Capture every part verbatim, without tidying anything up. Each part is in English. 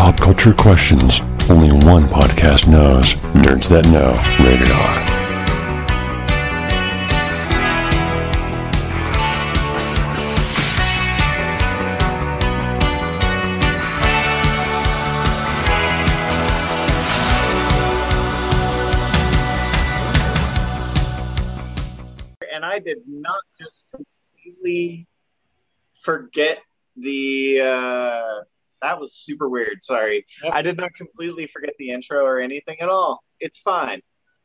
pop culture questions only one podcast knows. Nerds That Know. Rated R. And I did not just completely forget the uh that was super weird. Sorry. Yep. I did not completely forget the intro or anything at all. It's fine.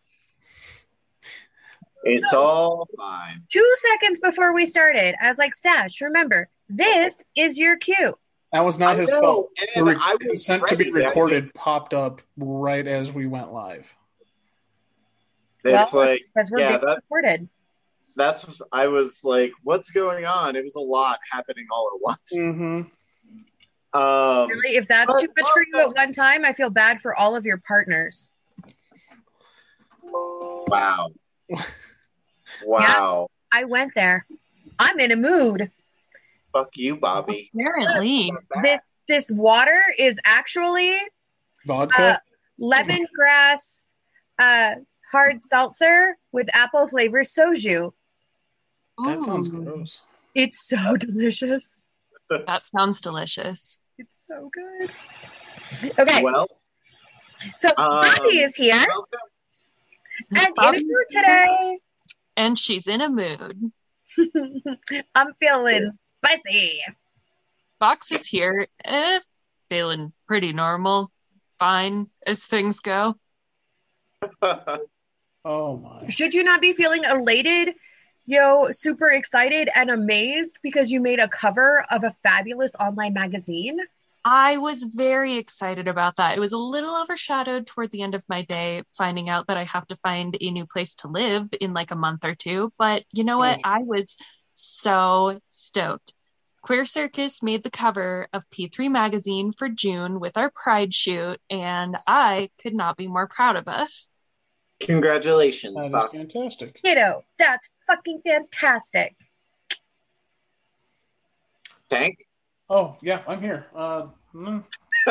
It's so, all fine. Two seconds before we started, I was like, Stash, remember, this is your cue. That was not I his know, fault. The re- I was consent to be recorded popped up right as we went live. It's well, like, because we're yeah, being that, recorded. That's, I was like, what's going on? It was a lot happening all at once. Mm-hmm. Um, really? If that's but, too much for you at one time, I feel bad for all of your partners. Wow. Wow. Yeah, I went there. I'm in a mood. Fuck you, Bobby. Apparently. This this water is actually vodka, uh, lemongrass uh, hard seltzer with apple flavor soju. That sounds Ooh. gross. It's so delicious. That sounds delicious. It's so good. Okay. Well, so um, Bobby is here. Welcome. And Bobby's in a mood today. And she's in a mood. I'm feeling spicy. Fox is here, eh, feeling pretty normal. Fine as things go. Oh my. Should you not be feeling elated, yo, super excited and amazed because you made a cover of a fabulous online magazine? I was very excited about that. It was a little overshadowed toward the end of my day, finding out that I have to find a new place to live in like a month or two. But you know what? I was so stoked. Queer Circus made the cover of P three magazine for June with our Pride shoot, and I could not be more proud of us. Congratulations. That Fox. is fantastic. Kiddo, that's fucking fantastic. Tank? Oh, yeah, I'm here. Uh, mm.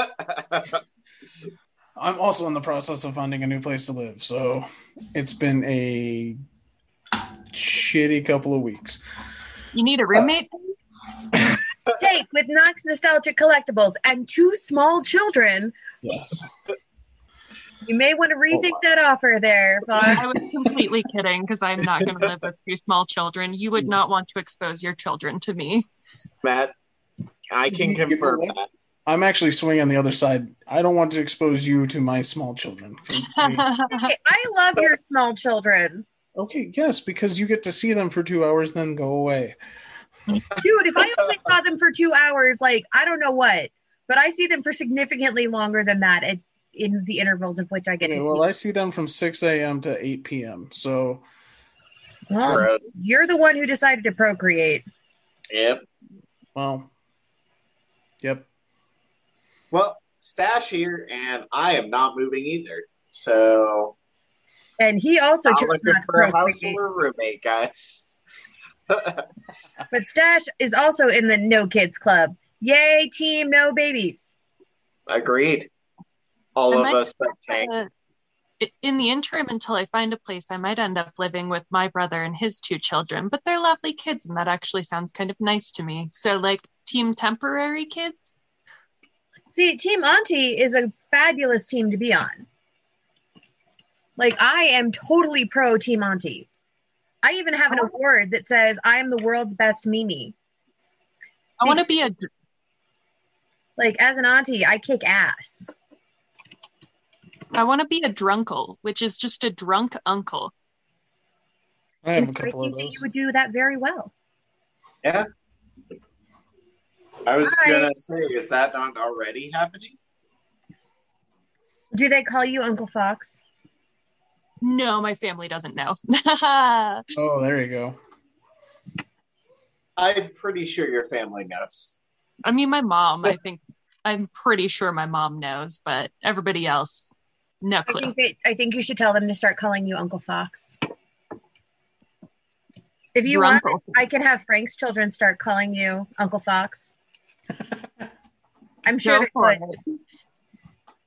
I'm also in the process of finding a new place to live, so it's been a shitty couple of weeks. You need a roommate? Uh, Take with Knox Nostalgic Collectibles and two small children. Yes. You may want to rethink oh, that offer there, Fox. I was completely kidding because I'm not going to live with two small children. You would not want to expose your children to me. Matt, I can confirm that. I'm actually swinging the other side. I don't want to expose you to my small children. They... Hey, I love your small children. Okay, yes, because you get to see them for two hours, then go away. Dude, if I only saw them for two hours, like, I don't know what, but I see them for significantly longer than that at, in the intervals of which I get okay, to well, see. Well, I see them from six a.m. to eight p.m., so... Well, you're the one who decided to procreate. Yep. Well, yep. Well, Stash here, and I am not moving either, so... And he also not chose looking not to for a house procreate. or a roommate, guys. But Stash is also in the No Kids Club. Yay, team no babies. Agreed. All I of might, us but Tank. Uh, in the interim, until I find a place, I might end up living with my brother and his two children, but they're lovely kids, and that actually sounds kind of nice to me. So, like, team temporary kids? See, Team Auntie is a fabulous team to be on. Like, I am totally pro Team Auntie. I even have an award that says I am the world's best Mimi. I want to be a... Like, as an auntie, I kick ass. I want to be a drunkle, which is just a drunk uncle. I have and a couple I of think those. that you would do that very well. Yeah. I was Hi. going to say, is that not already happening? Do they call you Uncle Fox? No, my family doesn't know. Oh, there you go. I'm pretty sure your family knows. I mean, my mom, I think, I'm pretty sure my mom knows, but everybody else, no I clue. think, they, I think you should tell them to start calling you Uncle Fox. If you want, Drunkle. I can have Frank's children start calling you Uncle Fox. I'm sure Go they for would. it.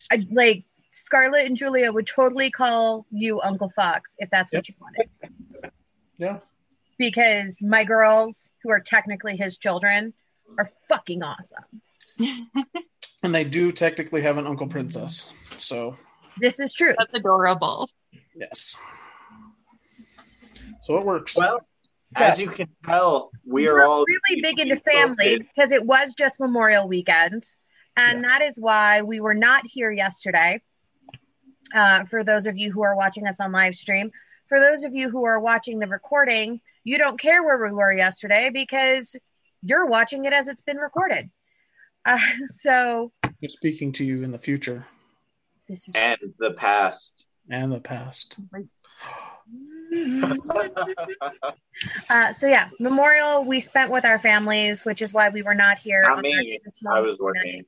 I, like Scarlett and Julia would totally call you Uncle Fox if that's what Yep. you wanted. Yeah. Because my girls, who are technically his children, are fucking awesome. And they do technically have an Uncle Princess. So This is true. That's adorable. yes. So it works. Well, So, as you can tell, we are we're all really big into family because it was just Memorial Weekend. And that is why we were not here yesterday. Uh, for those of you who are watching us on live stream, for those of you who are watching the recording, you don't care where we were yesterday because you're watching it as it's been recorded. Uh, so We're speaking to you in the future this is and the past. and the past. uh, so yeah, Memorial we spent with our families, which is why we were not here. Not on me. Thursday this I was morning. working.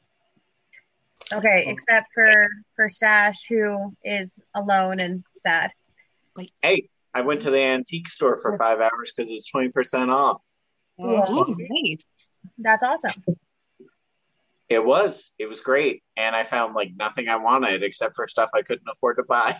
Okay, except for for Stash, who is alone and sad. Hey, I went to the antique store for five hours because it was twenty percent off. Oh, that's Ooh, fun. nice. That's awesome. It was. It was great. And I found like nothing I wanted except for stuff I couldn't afford to buy.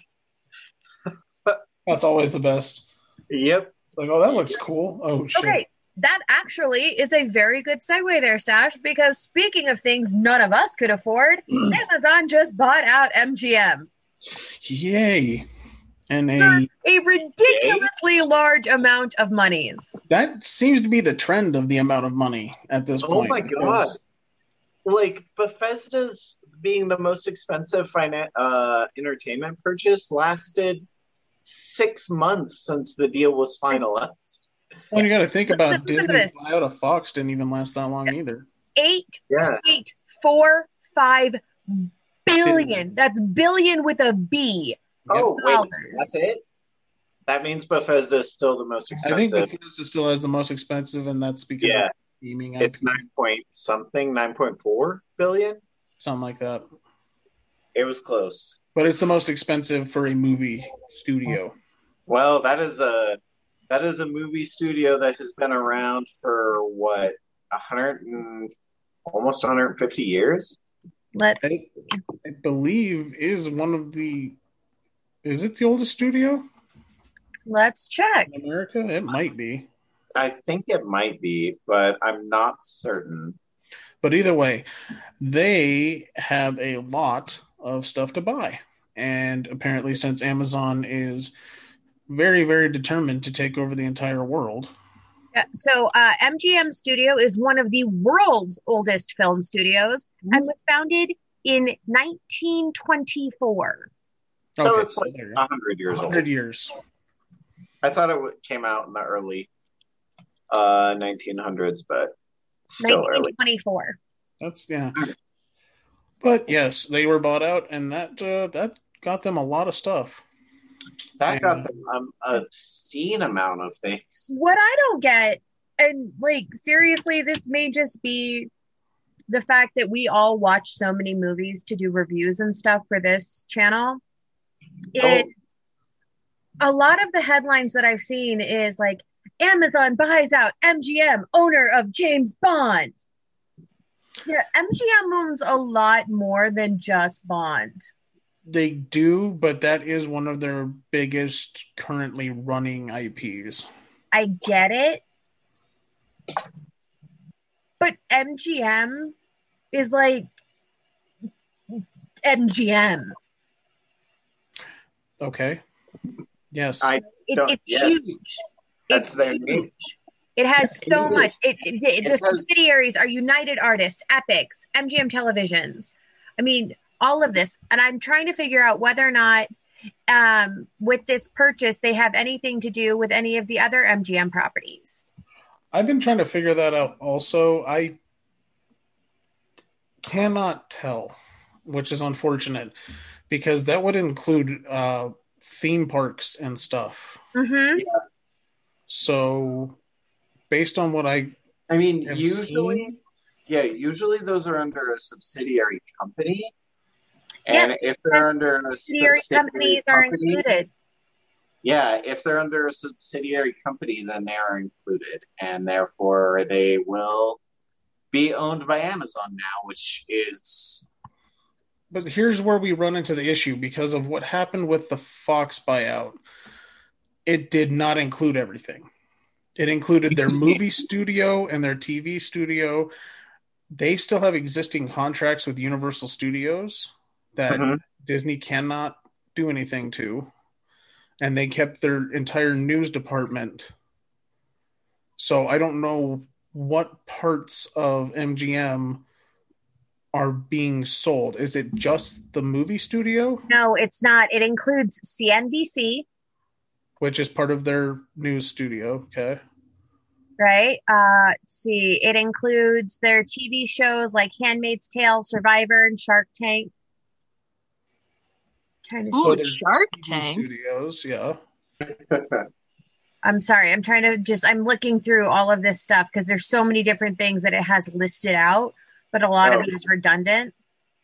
That's always the best. Yep. It's like, oh, that looks cool. Oh, shit. Okay, that actually is a very good segue there, Stash, because speaking of things none of us could afford, Amazon just bought out M G M. Yay. And For a a ridiculously large amount of monies. that seems to be the trend of the amount of money at this Oh point. my god. because- Like Bethesda's being the most expensive finan- uh, entertainment purchase lasted six months since the deal was finalized. Well, you got to think about Listen to Disney's this. buyout of Fox didn't even last that long either. Eight Yeah. point four five billion. That's billion with a B. Oh, wait, Dollars. that's it? That means Bethesda is still the most I think expensive. Bethesda still has the most expensive, and that's because Yeah. of gaming, It's I P, nine point something, nine point four billion. something like that. It was close. But it's the most expensive for a movie studio. Well, that is a that is a movie studio that has been around for what a hundred and almost one hundred fifty years. Let's I, I believe is one of the. Is it the oldest studio let's check. in America? It might be. I think it might be, but I'm not certain. But either way, they have a lot of stuff to buy. And apparently, since Amazon is very, very determined to take over the entire world, Yeah, so uh, M G M Studio is one of the world's oldest film studios and was founded in nineteen twenty-four. So okay, it's like there you a go. hundred years one old. hundred years. I thought it w- came out in the early uh, nineteen hundreds, but still early. nineteen twenty-four. That's yeah. But yes, they were bought out, and that uh, that got them a lot of stuff. That got them um, an obscene amount of things. What I don't get, and like seriously, this may just be the fact that we all watch so many movies to do reviews and stuff for this channel. It's a lot of the headlines that I've seen is like Amazon buys out M G M, owner of James Bond. Yeah, M G M owns a lot more than just Bond. They do, but that is one of their biggest currently running I Ps. I get it. But M G M is like M G M. Okay. Yes. I It's Don't- it's yes. huge. That's It's their huge. name. It has It so is. much. It, it, the It the has- subsidiaries are United Artists, Epics, M G M Televisions. I mean, all of this. And I'm trying to figure out whether or not um, with this purchase, they have anything to do with any of the other M G M properties. I've been trying to figure that out also. I cannot tell, which is unfortunate, because that would include uh, theme parks and stuff. Mm-hmm. So, based on what I I mean, have usually, seen, yeah, usually those are under a subsidiary company. And Yeah, if they're under a Subsidiary subsidiary companies are company, included. yeah, if they're under a subsidiary company, then they are included, and therefore they will be owned by Amazon now, which is but here's where we run into the issue because of what happened with the Fox buyout. It did not include everything. It included their movie studio and their T V studio. They still have existing contracts with Universal Studios that mm-hmm. Disney cannot do anything to. And they kept their entire news department. So I don't know what parts of M G M are being sold. Is it just the movie studio? No, it's not. It includes C N B C. Which is part of their news studio, okay. Right. Uh, let's see. It includes their T V shows like Handmaid's Tale, Survivor, and Shark Tank. Trying to Ooh, see. Shark Tank Studios, yeah. I'm sorry. I'm trying to just, I'm looking through all of this stuff because there's so many different things that it has listed out, but a lot oh. of it is redundant.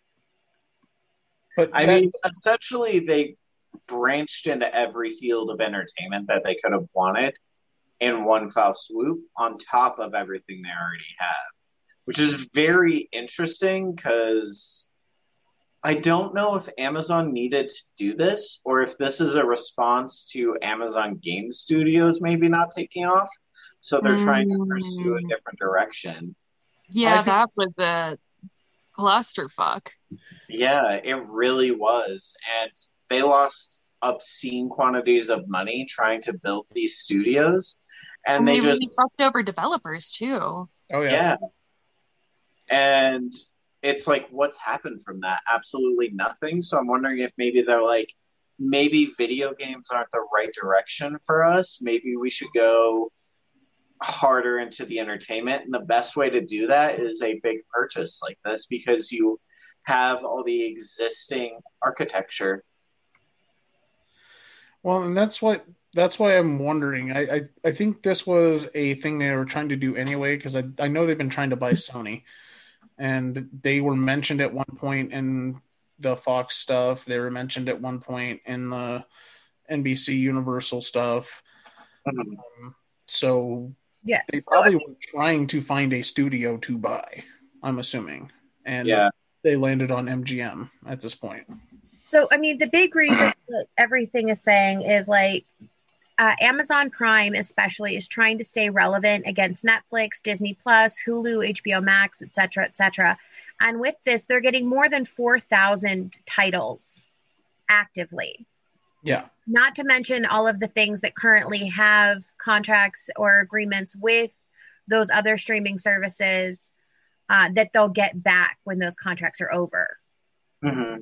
But I that, mean, essentially, they branched into every field of entertainment that they could have wanted in one foul swoop on top of everything they already have, which is very interesting because I don't know if Amazon needed to do this or if this is a response to Amazon Game Studios maybe not taking off. So they're mm. trying to pursue a different direction. Yeah, think, that was a clusterfuck. Yeah, it really was. And they lost obscene quantities of money trying to build these studios. And, and they, they just really fucked over developers too. Oh, yeah. Yeah. And it's like, what's happened from that? Absolutely nothing. So I'm wondering if maybe they're like, maybe video games aren't the right direction for us. Maybe we should go harder into the entertainment. And the best way to do that is a big purchase like this because you have all the existing architecture. Well, and that's what that's why I'm wondering. I, I, I think this was a thing they were trying to do anyway, because I, I know they've been trying to buy Sony. And they were mentioned at one point in the Fox stuff. They were mentioned at one point in the N B C Universal stuff. Mm-hmm. Um, so yes. they probably were trying to find a studio to buy, I'm assuming. And yeah. they landed on M G M at this point. So, I mean, the big reason that everything is saying is like uh, Amazon Prime especially is trying to stay relevant against Netflix, Disney Plus, Hulu, H B O Max, et cetera, et cetera. And with this, they're getting more than four thousand titles actively. Yeah. Not to mention all of the things that currently have contracts or agreements with those other streaming services uh, that they'll get back when those contracts are over. Mm-hmm.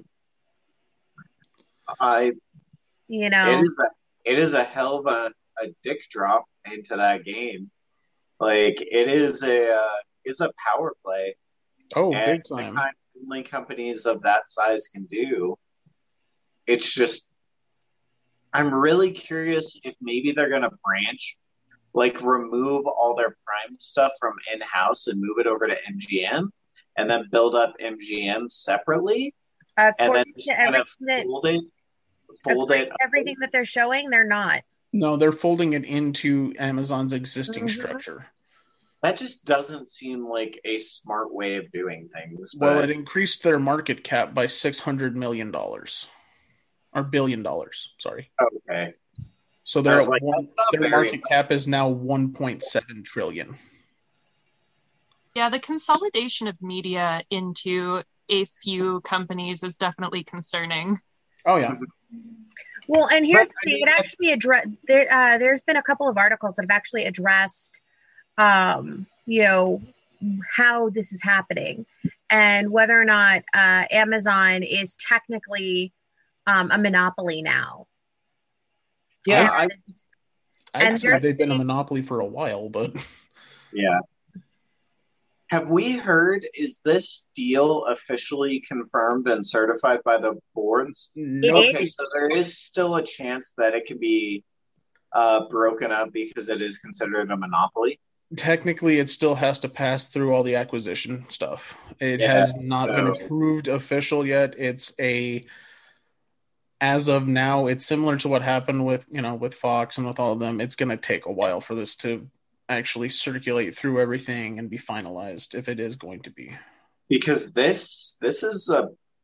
I, you know, it is a, it is a hell of a, a dick drop into that game. Like it is a, uh, is a power play. Oh, big time. The kind only companies of that size can do. It's just, I'm really curious if maybe they're going to branch, like remove all their Prime stuff from in-house and move it over to M G M and then build up M G M separately. Uh, and then just kind of fold it. Fold it. Everything that they're showing, they're not. No, they're folding it into Amazon's existing mm-hmm. structure. That just doesn't seem like a smart way of doing things. But... Well, it increased their market cap by six hundred million dollars. Or billion dollars, sorry. Okay. So their, like, one, their market cap is now one point seven trillion dollars. Yeah, the consolidation of media into a few companies is definitely concerning. Oh, yeah. Well, and here's but, the thing. It actually addressed, there, uh, there's been a couple of articles that have actually addressed, um, you know, how this is happening and whether or not uh, Amazon is technically um, a monopoly now. Yeah. I, I'd say they've been a monopoly for a while, but... Yeah. Have we heard, is this deal officially confirmed and certified by the boards? No. Okay, so there is still a chance that it could be uh, broken up because it is considered a monopoly? Technically, it still has to pass through all the acquisition stuff. It yes, has not so. been approved official yet. It's a, as of now, it's similar to what happened with, you know, with Fox and with all of them. It's going to take a while for this to actually circulate through everything and be finalized if it is going to be. Because this this is a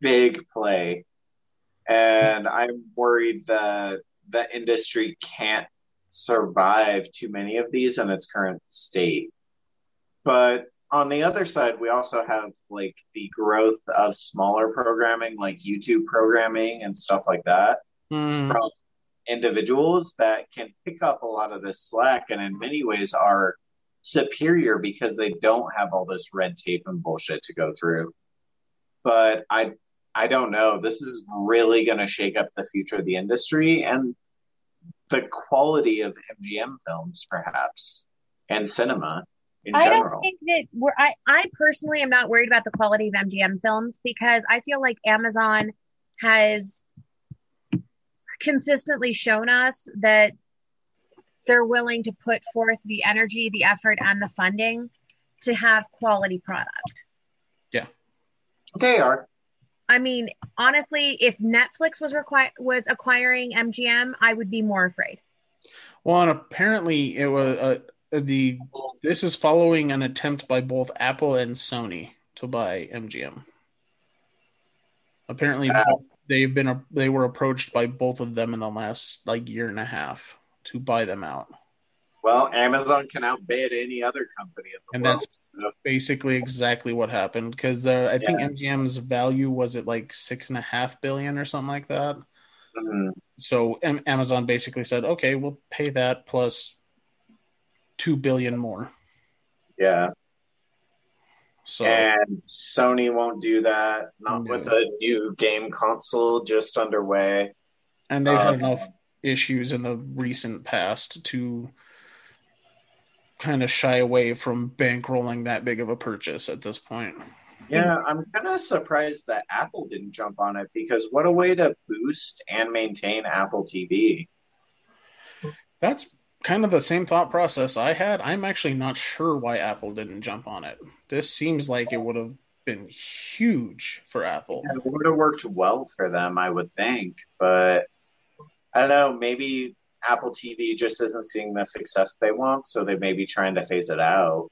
big play. And I'm worried that the industry can't survive too many of these in its current state. But on the other side, we also have like the growth of smaller programming, like YouTube programming and stuff like that, Mm. from individuals that can pick up a lot of this slack and in many ways are superior because they don't have all this red tape and bullshit to go through. But I I don't know. This is really going to shake up the future of the industry and the quality of M G M films, perhaps, and cinema in I general. don't think that we're, I, I personally am not worried about the quality of M G M films because I feel like Amazon has consistently shown us that they're willing to put forth the energy, the effort, and the funding to have quality product. Yeah. They are. I mean, honestly, if Netflix was requi- was acquiring M G M, I would be more afraid. Well, and apparently it was uh, the this is following an attempt by both Apple and Sony to buy M G M. Apparently, Uh, they've been they were approached by both of them in the last like year and a half to buy them out. Well, Amazon can outbid any other company in the And world. that's so- basically exactly what happened because uh, I think Yeah. M G M's value was at like six and a half billion or something like that. Mhm. So M- Amazon basically said, "Okay, we'll pay that plus two billion more." Yeah. So And Sony won't do that. Not No. with a new game console just underway. and they've had um, enough issues in the recent past to kind of shy away from bankrolling that big of a purchase at this point. Yeah, I'm kind of surprised that Apple didn't jump on it because what a way to boost and maintain Apple T V. That's kind of the same thought process I had. I'm actually not sure why Apple didn't jump on it. This seems like it would have been huge for Apple. It would have worked well for them, I would think. But I don't know, maybe Apple T V just isn't seeing the success they want, so they may be trying to phase it out.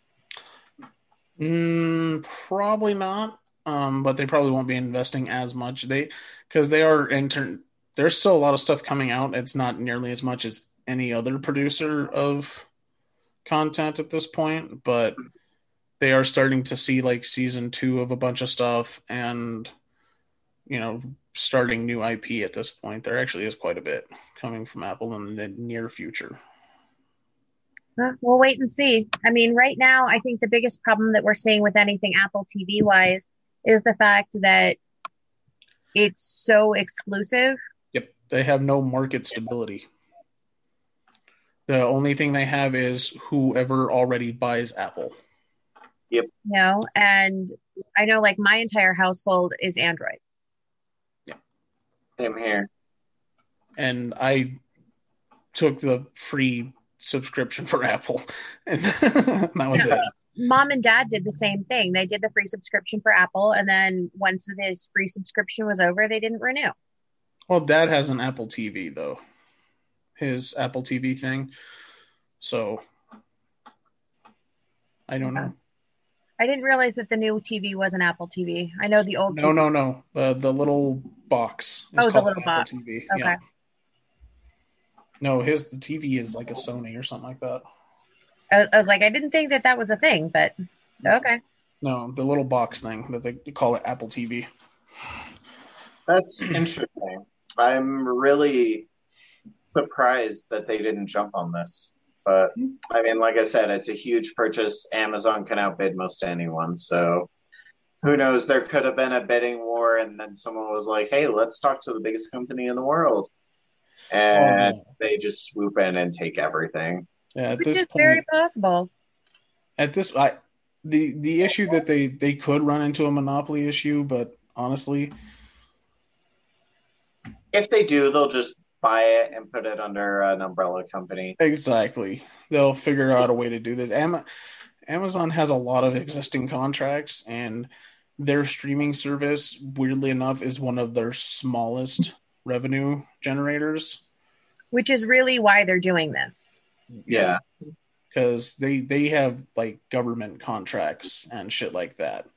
Mm, probably not. Um, but they probably won't be investing as much. They because they are intern. There's still a lot of stuff coming out. It's not nearly as much as any other producer of content at this point, but they are starting to see like season two of a bunch of stuff and you know starting new I P at this point. There actually is quite a bit coming from Apple in the near future. Well, we'll wait and see. I mean, right now, I think the biggest problem that we're seeing with anything Apple T V wise is the fact that it's so exclusive. Yep, they have no market stability. The only thing they have is whoever already buys Apple. You know, and I know like my entire household is Android. Same here. And I took the free subscription for Apple, and that was it. Mom and dad did the same thing. They did the free subscription for Apple, and then once his free subscription was over, they didn't renew. Well, Dad has an Apple T V though, his Apple T V thing. So I don't know. I didn't realize that the new T V was an Apple T V. I know the old No, T V. no, no. The the little box. is Oh, the called little Apple box. T V. Okay. Yeah. No, his the T V is like a Sony or something like that. I, I was like, I didn't think that that was a thing, but okay. No, the little box thing that they call it Apple T V. That's interesting. I'm really surprised that they didn't jump on this. But I mean, like I said, it's a huge purchase. Amazon can outbid most anyone. So who knows? There could have been a bidding war, and then someone was like, hey, let's talk to the biggest company in the world. And Oh, they just swoop in and take everything. Yeah, at Which this is point, very possible. at this, I the the issue that they they could run into a monopoly issue, but honestly, If they do, they'll just buy it and put it under an umbrella company. exactly, they'll figure out a way to do this. Am- Amazon has a lot of existing contracts, and their streaming service, weirdly enough, is one of their smallest revenue generators. Which is really why they're doing this. Yeah. because they they have like government contracts and shit like that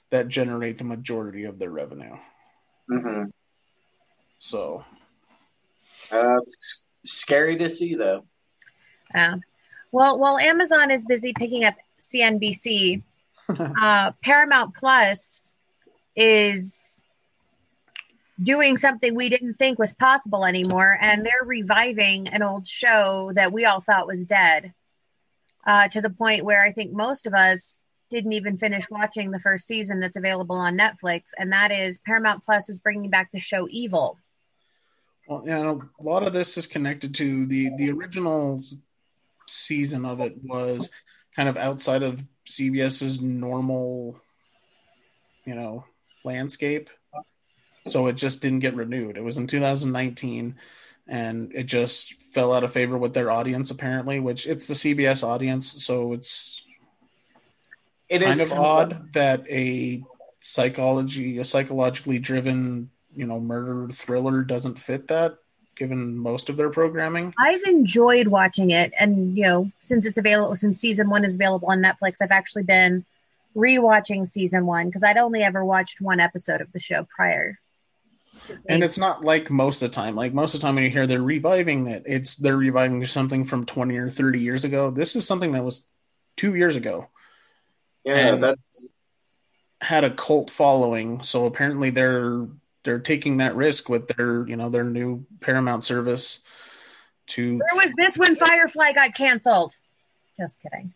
that generate the majority of their revenue. Mm-hmm. So uh, it's scary to see, though. Yeah. Well, while Amazon is busy picking up C N B C, uh, Paramount Plus is doing something we didn't think was possible anymore, and they're reviving an old show that we all thought was dead, uh, to the point where I think most of us didn't even finish watching the first season that's available on Netflix, and that is Paramount Plus is bringing back the show Evil. Well, you know, a lot of this is connected to the the original season of it was kind of outside of CBS's normal, you know, landscape. So it just didn't get renewed. It was in two thousand nineteen, and it just fell out of favor with their audience, apparently, which it's the C B S audience. So it's It kind is of odd that a psychology, a psychologically driven, you know, murder thriller doesn't fit that, given most of their programming. I've enjoyed watching it, and you know, since it's available, since season one is available on Netflix, I've actually been rewatching season one because I'd only ever watched one episode of the show prior. And it's not like most of the time. Like most of the time when you hear they're reviving it, it's they're reviving something from twenty or thirty years ago. This is something that was two years ago. Yeah, and that's had a cult following. So apparently they're they're taking that risk with their, you know, their new Paramount service to Where was this when Firefly got canceled? Just kidding.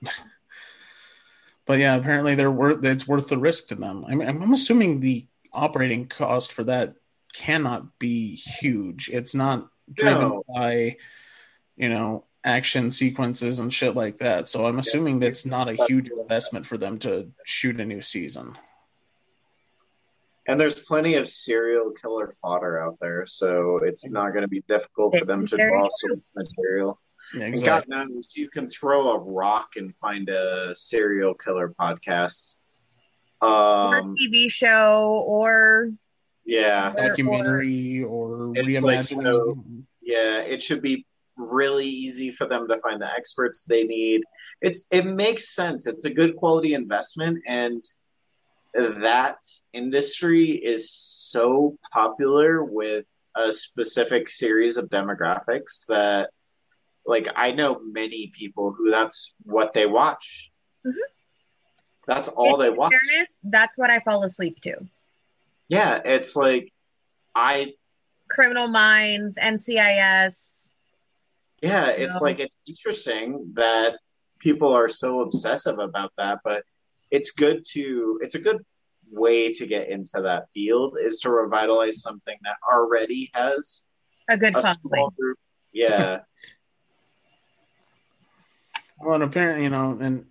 But yeah, apparently they're worth it's worth the risk to them. I mean, I'm assuming the operating cost for that cannot be huge. It's not driven No. by, you know, action sequences and shit like that. So I'm assuming that's not a huge investment for them to shoot a new season. And there's plenty of serial killer fodder out there, so it's not going to be difficult for This them is to very draw true. some material. Yeah, And exactly. God knows you can throw a rock and find a serial killer podcast. Or Um, T V show, or yeah, Documentary or It's like, reimagining. so- yeah, it should be really easy for them to find the experts they need. It's it makes sense. It's a good quality investment, and that industry is so popular with a specific series of demographics that, like, I know many people who that's what they watch. Mhm. That's all they in watch. fairness, that's what I fall asleep to. Yeah, it's like I Criminal Minds, N C I S. yeah, it's No. like it's interesting that people are so obsessive about that, but it's good to it's a good way to get into that field is to revitalize something that already has A good a following. small group. Yeah. Well, and apparently, you know, and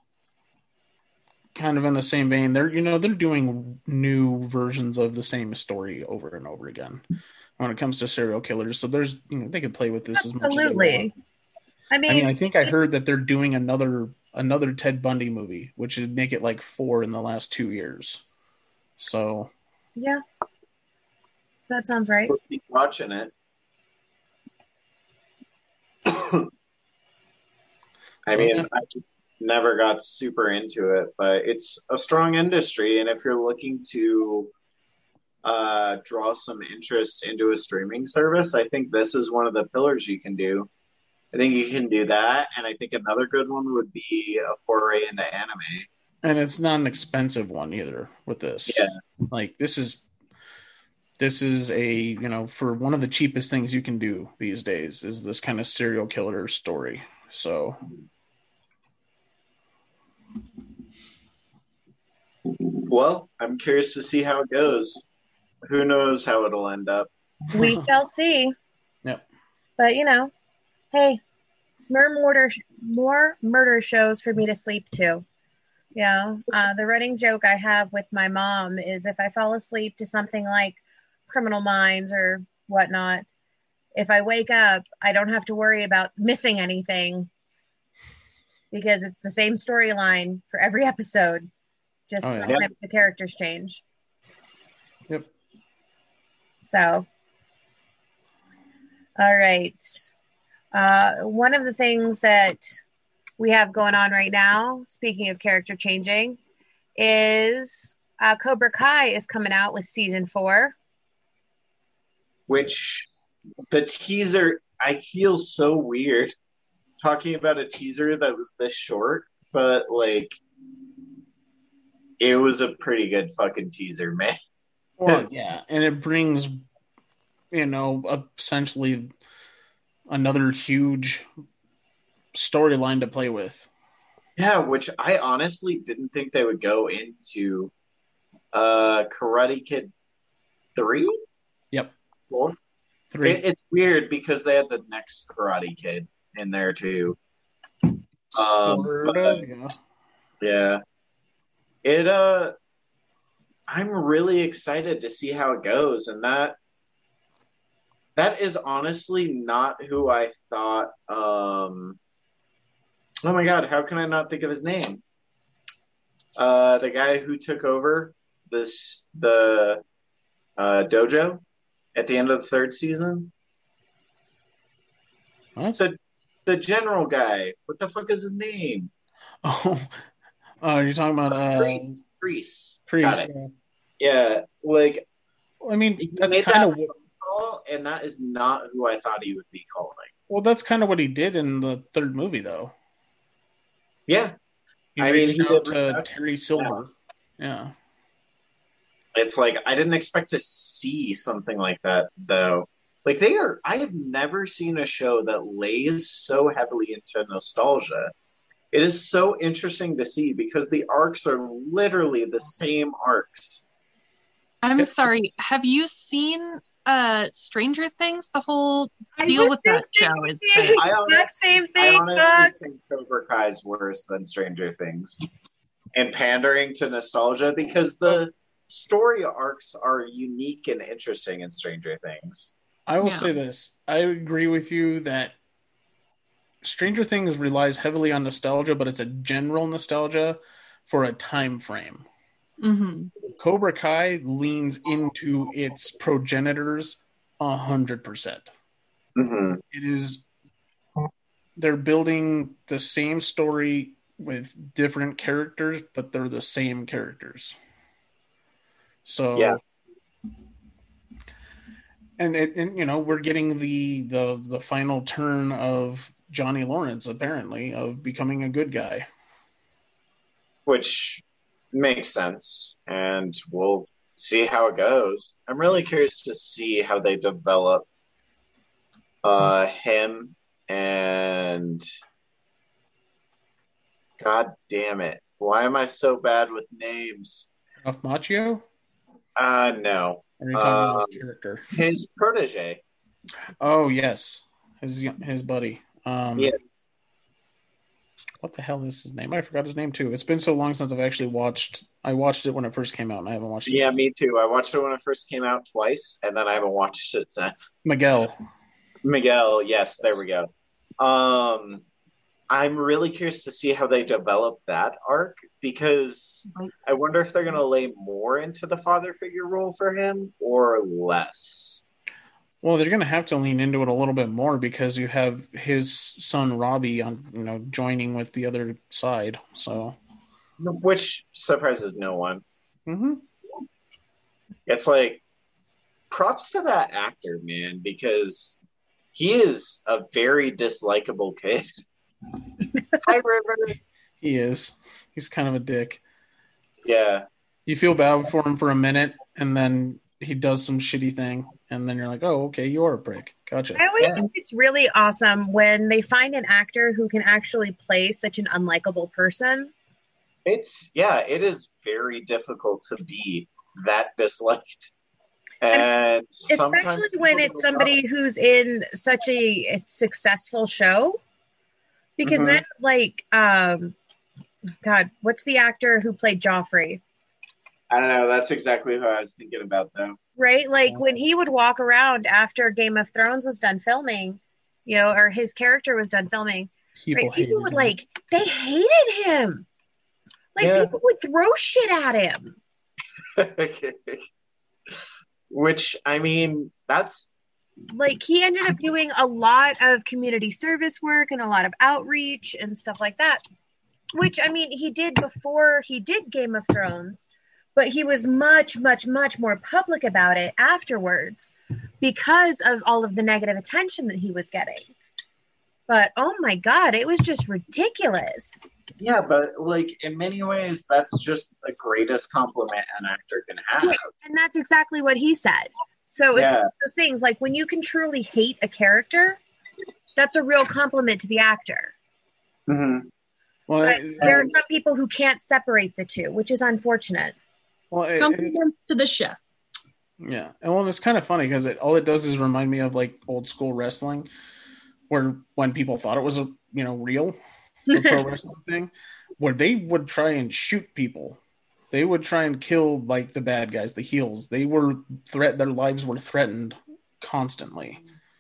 kind of in the same vein, they're, you know, they're doing new versions of the same story over and over again when it comes to serial killers. So there's, you know, they can play with this as much as they want. Absolutely. I mean, I mean, I think I heard that they're doing another another Ted Bundy movie, which would make it like four in the last two years. So yeah, that sounds right. We'll keep watching it. I So, mean, yeah. I just never got super into it, but it's a strong industry, and if you're looking to uh, draw some interest into a streaming service, I think this is one of the pillars you can do. I think you can do that, and I think another good one would be a foray into anime. and it's not an expensive one either with this. Yeah. Like this is this is a, you know, for one of the cheapest things you can do these days is this kind of serial killer story. So Well, I'm curious to see how it goes. Who knows how it'll end up? We shall see. Yep. But you know, hey, more murder, more murder shows for me to sleep to. You know, uh, the running joke I have with my mom is if I fall asleep to something like Criminal Minds or whatnot, if I wake up, I don't have to worry about missing anything because it's the same storyline for every episode. Just Oh, yeah. sometimes the characters change. Yep. So, all right. Uh, one of the things that we have going on right now, speaking of character changing, is uh, Cobra Kai is coming out with season four. Which the teaser, I feel so weird talking about a teaser that was this short, but like, it was a pretty good fucking teaser, man. Well, yeah, and it brings, you know, essentially another huge storyline to play with. Yeah, which I honestly didn't think they would go into uh, Karate Kid three? Yep. Four? Three. It, it's weird because they had the next Karate Kid in there too. Um, sort but, of, yeah. Yeah. It, uh, I'm really excited to see how it goes, and that that is honestly not who I thought. Um, oh my god, how can I not think of his name? Uh, the guy who took over this the uh, dojo at the end of the third season. What? The the general guy. What the fuck is his name? Oh, oh, you're talking about uh, Kreese. Kreese. Kreese, Got it. yeah. Yeah, like I mean, he that's made kind that of what. call, and that is not who I thought he would be calling. Well, that's kind of what he did in the third movie, though. Yeah, He I mean, reached he out did to reach out. Terry Silver. Yeah. It's like I didn't expect to see something like that, though. Like they are, I have never seen a show that lays so heavily into nostalgia. It is so interesting to see because the arcs are literally the same arcs. I'm sorry. Have you seen uh, Stranger Things? The whole I deal was with that just show is thinking I the honestly, exact same I thing, honestly Fox. think Cobra Kai is worse than Stranger Things and pandering to nostalgia because the story arcs are unique and interesting in Stranger Things. I will Yeah. say this. I agree with you that Stranger Things relies heavily on nostalgia, but it's a general nostalgia for a time frame. Mm-hmm. Cobra Kai leans into its progenitors a hundred percent. Mm-hmm. It is they're building the same story with different characters, but they're the same characters. So Yeah. And, it, and you know, we're getting the, the the final turn of Johnny Lawrence, apparently, of becoming a good guy. Which makes sense, and we'll see how it goes. I'm really curious to see how they develop uh, him and God damn it. Why am I so bad with names? Ralph Macchio? Uh, no. Or are you talking about Um, his character? His protege. Oh, yes. His his buddy. Um, Yes. What the hell is his name? I forgot his name, too. It's been so long since I've actually watched... I watched it when it first came out, and I haven't watched it Yeah, since. me too. I watched it when it first came out twice, and then I haven't watched it since. Miguel. Miguel, yes, there we go. Um, I'm really curious to see how they develop that arc, because I wonder if they're going to lay more into the father figure role for him or less. Well, they're going to have to lean into it a little bit more because you have his son Robbie on, you know, joining with the other side. So, which surprises no one. mm-hmm. It's like props to that actor, man, because he is a very dislikable kid. Hi, River. He is. He's kind of a dick. Yeah. You feel bad for him for a minute, and then he does some shitty thing, and then you're like, oh, okay, you're a prick. Gotcha. I always Yeah. think it's really awesome when they find an actor who can actually play such an unlikable person. It's, yeah, it is very difficult to be that disliked. And sometimes Especially when people it's don't somebody who's in such a, a successful show. Because Mhm. then, like, um, God, what's the actor who played Joffrey? I don't know. That's exactly who I was thinking about, though. Right? Like, when he would walk around after Game of Thrones was done filming, you know, or his character was done filming, People, right? People hated would, him. like, they hated him. Like, Yeah. people would throw shit at him. Which, I mean, that's Like, he ended up doing a lot of community service work and a lot of outreach and stuff like that. which I mean, he did before he did Game of Thrones, but he was much, much, much more public about it afterwards because of all of the negative attention that he was getting. But oh my God, it was just ridiculous. Yeah, but like in many ways, that's just the greatest compliment an actor can have. Right. And that's exactly what he said. So it's Yeah. one of those things like when you can truly hate a character, that's a real compliment to the actor. Mm-hmm. Well, But it, there are some people who can't separate the two, which is unfortunate. well, it, it's, Compliments to the chef. yeah, and well, it's kind of funny because it all it does is remind me of like old school wrestling, where when people thought it was a you know real the pro wrestling thing, where they would try and shoot people, they would try and kill like the bad guys, the heels. They were threat; their lives were threatened constantly.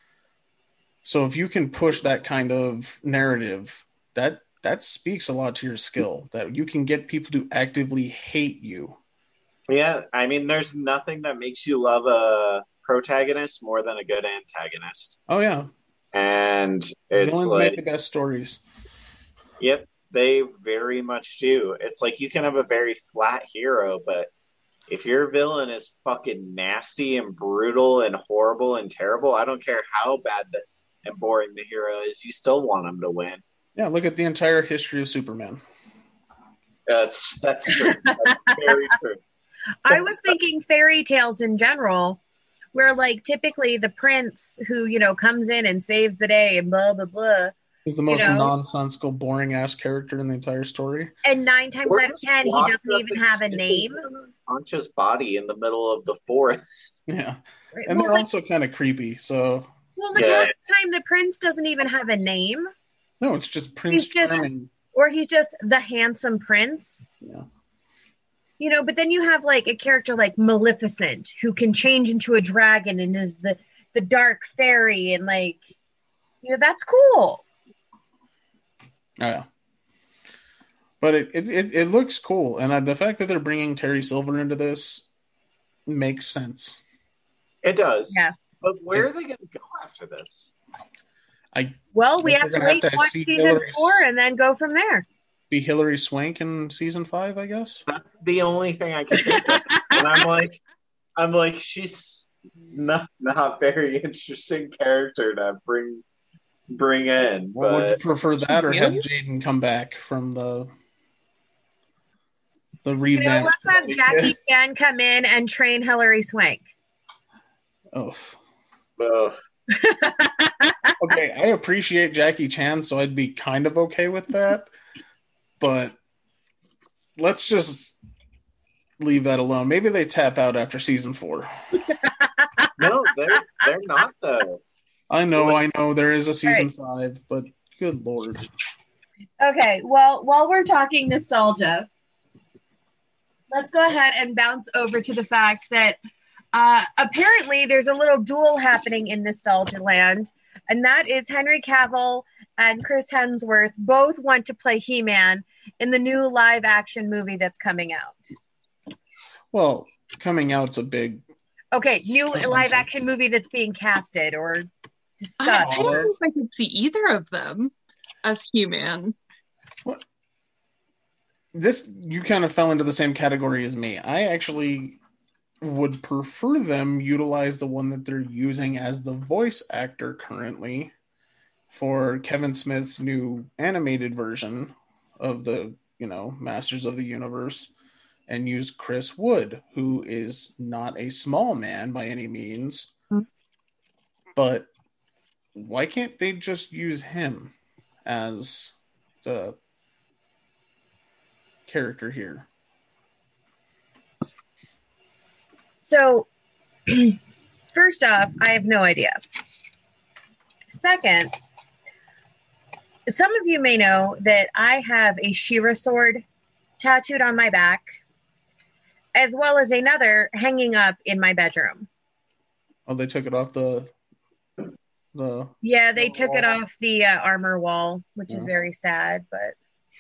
So if you can push that kind of narrative, that that speaks a lot to your skill. That you can get people to actively hate you. Yeah, I mean, there's nothing that makes you love a protagonist more than a good antagonist. Oh yeah, And it's villains like, make the best stories. yep, they very much do. It's like you can have a very flat hero, but if your villain is fucking nasty and brutal and horrible and terrible, I don't care how bad the, and boring the hero is, you still want him to win. Yeah, look at the entire history of Superman. That's that's true. That's very true. I was thinking fairy tales in general, where like typically the prince who, you know, comes in and saves the day and blah, blah, blah. He's the most You know? nonsensical, boring ass character in the entire story. And nine times Or out of just ten, he locked doesn't up even and have a kisses name. an unconscious body in the middle of the forest. Yeah, Right? and Well, they're like, also kind of creepy. So well, like Yeah. half the time the prince doesn't even have a name, no, it's just Prince He's just- Charming. or he's just the handsome prince. Yeah. You know, but then you have like a character like Maleficent who can change into a dragon and is the the dark fairy, and like, you know, that's cool. Oh, yeah. But it, it, it, it looks cool. And uh, the fact that they're bringing Terry Silver into this makes sense. It does. Yeah. But where are they going to go after this? I Well, we Guess have we're to gonna have wait to to watch see season Hillary's- four and then go from there. see Hilary Swank in season five, I guess. That's the only thing I can think of. And I'm like, I'm like, she's not not very interesting character to bring bring in. Well, would you But prefer that or have Really? Jaden come back from the the You know, revamp? let's have Jackie Chan come in and train Hilary Swank. Oh. ugh. Okay, I appreciate Jackie Chan, so I'd be kind of okay with that. But let's just leave that alone. Maybe they tap out after season four. No, they're they're not though. I know, I know there is a season five, but good lord. Okay, well, while we're talking nostalgia, let's go ahead and bounce over to the fact that uh, apparently there's a little duel happening in Nostalgia Land, and that is Henry Cavill and Chris Hemsworth both want to play He-Man in the new live-action movie that's coming out. Well, coming out's a big Okay, new Assumption. live-action movie that's being casted or I, discussed. I don't know if I could see either of them as He-Man. this you kind of fell into the same category as me. I actually would prefer them utilize the one that they're using as the voice actor currently for Kevin Smith's new animated version of the, you know, Masters of the Universe, and use Chris Wood, who is not a small man by any means. Mm. But why can't they just use him as the character here? So, first off, I have no idea. Second, some of you may know that I have a She-Ra sword tattooed on my back, as well as another hanging up in my bedroom. Oh, they took it off the the Yeah, they took it off the uh, armor wall, which is Yeah. very sad, but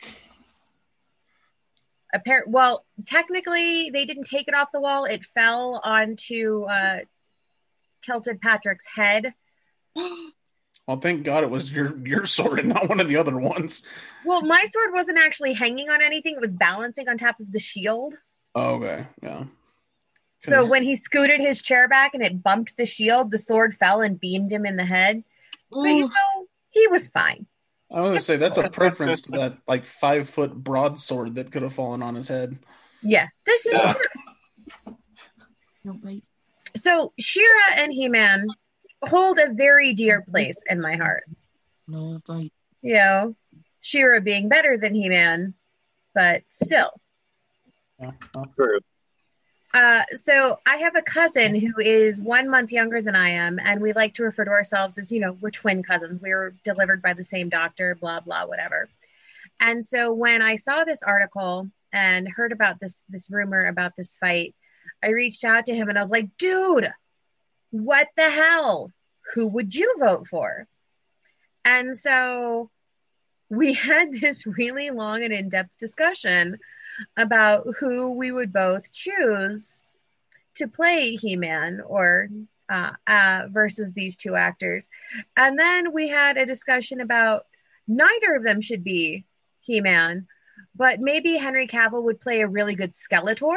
appar- well, technically they didn't take it off the wall. It fell onto uh, Kelted Patrick's head. Well, thank God it was your your sword and not one of the other ones. Well, my sword wasn't actually hanging on anything. It was balancing on top of the shield. Oh, okay, yeah. So when he scooted his chair back and it bumped the shield, the sword fell and beamed him in the head. But you know, he was fine. I was going to say, that's a preference to that like five foot broadsword that could have fallen on his head. Yeah, this is Yeah. true. No, wait. So She-Ra and He-Man hold a very dear place in my heart. No, wait. You know, She-Ra being better than He-Man, but still. Yeah, well, True. Uh, so I have a cousin who is one month younger than I am, and we like to refer to ourselves as, you know, we're twin cousins. We were delivered by the same doctor, blah, blah, whatever. And so when I saw this article and heard about this, this rumor about this fight, I reached out to him and I was like, dude, what the hell? Who would you vote for? And so we had this really long and in-depth discussion about who we would both choose to play He-Man or uh, uh, versus these two actors. And then we had a discussion about neither of them should be He-Man, but maybe Henry Cavill would play a really good Skeletor.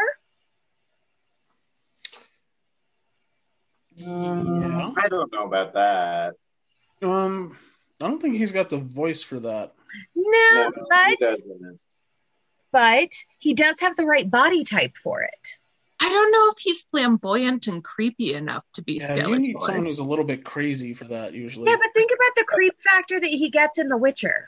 yeah. I don't know about that. Um, I don't think he's got the voice for that. No, No, he but, doesn't. but he does have the right body type for it. I don't know if he's flamboyant and creepy enough to be Yeah, Skeletor. you need someone who's a little bit crazy for that, usually. Yeah, but think about the creep factor that he gets in The Witcher.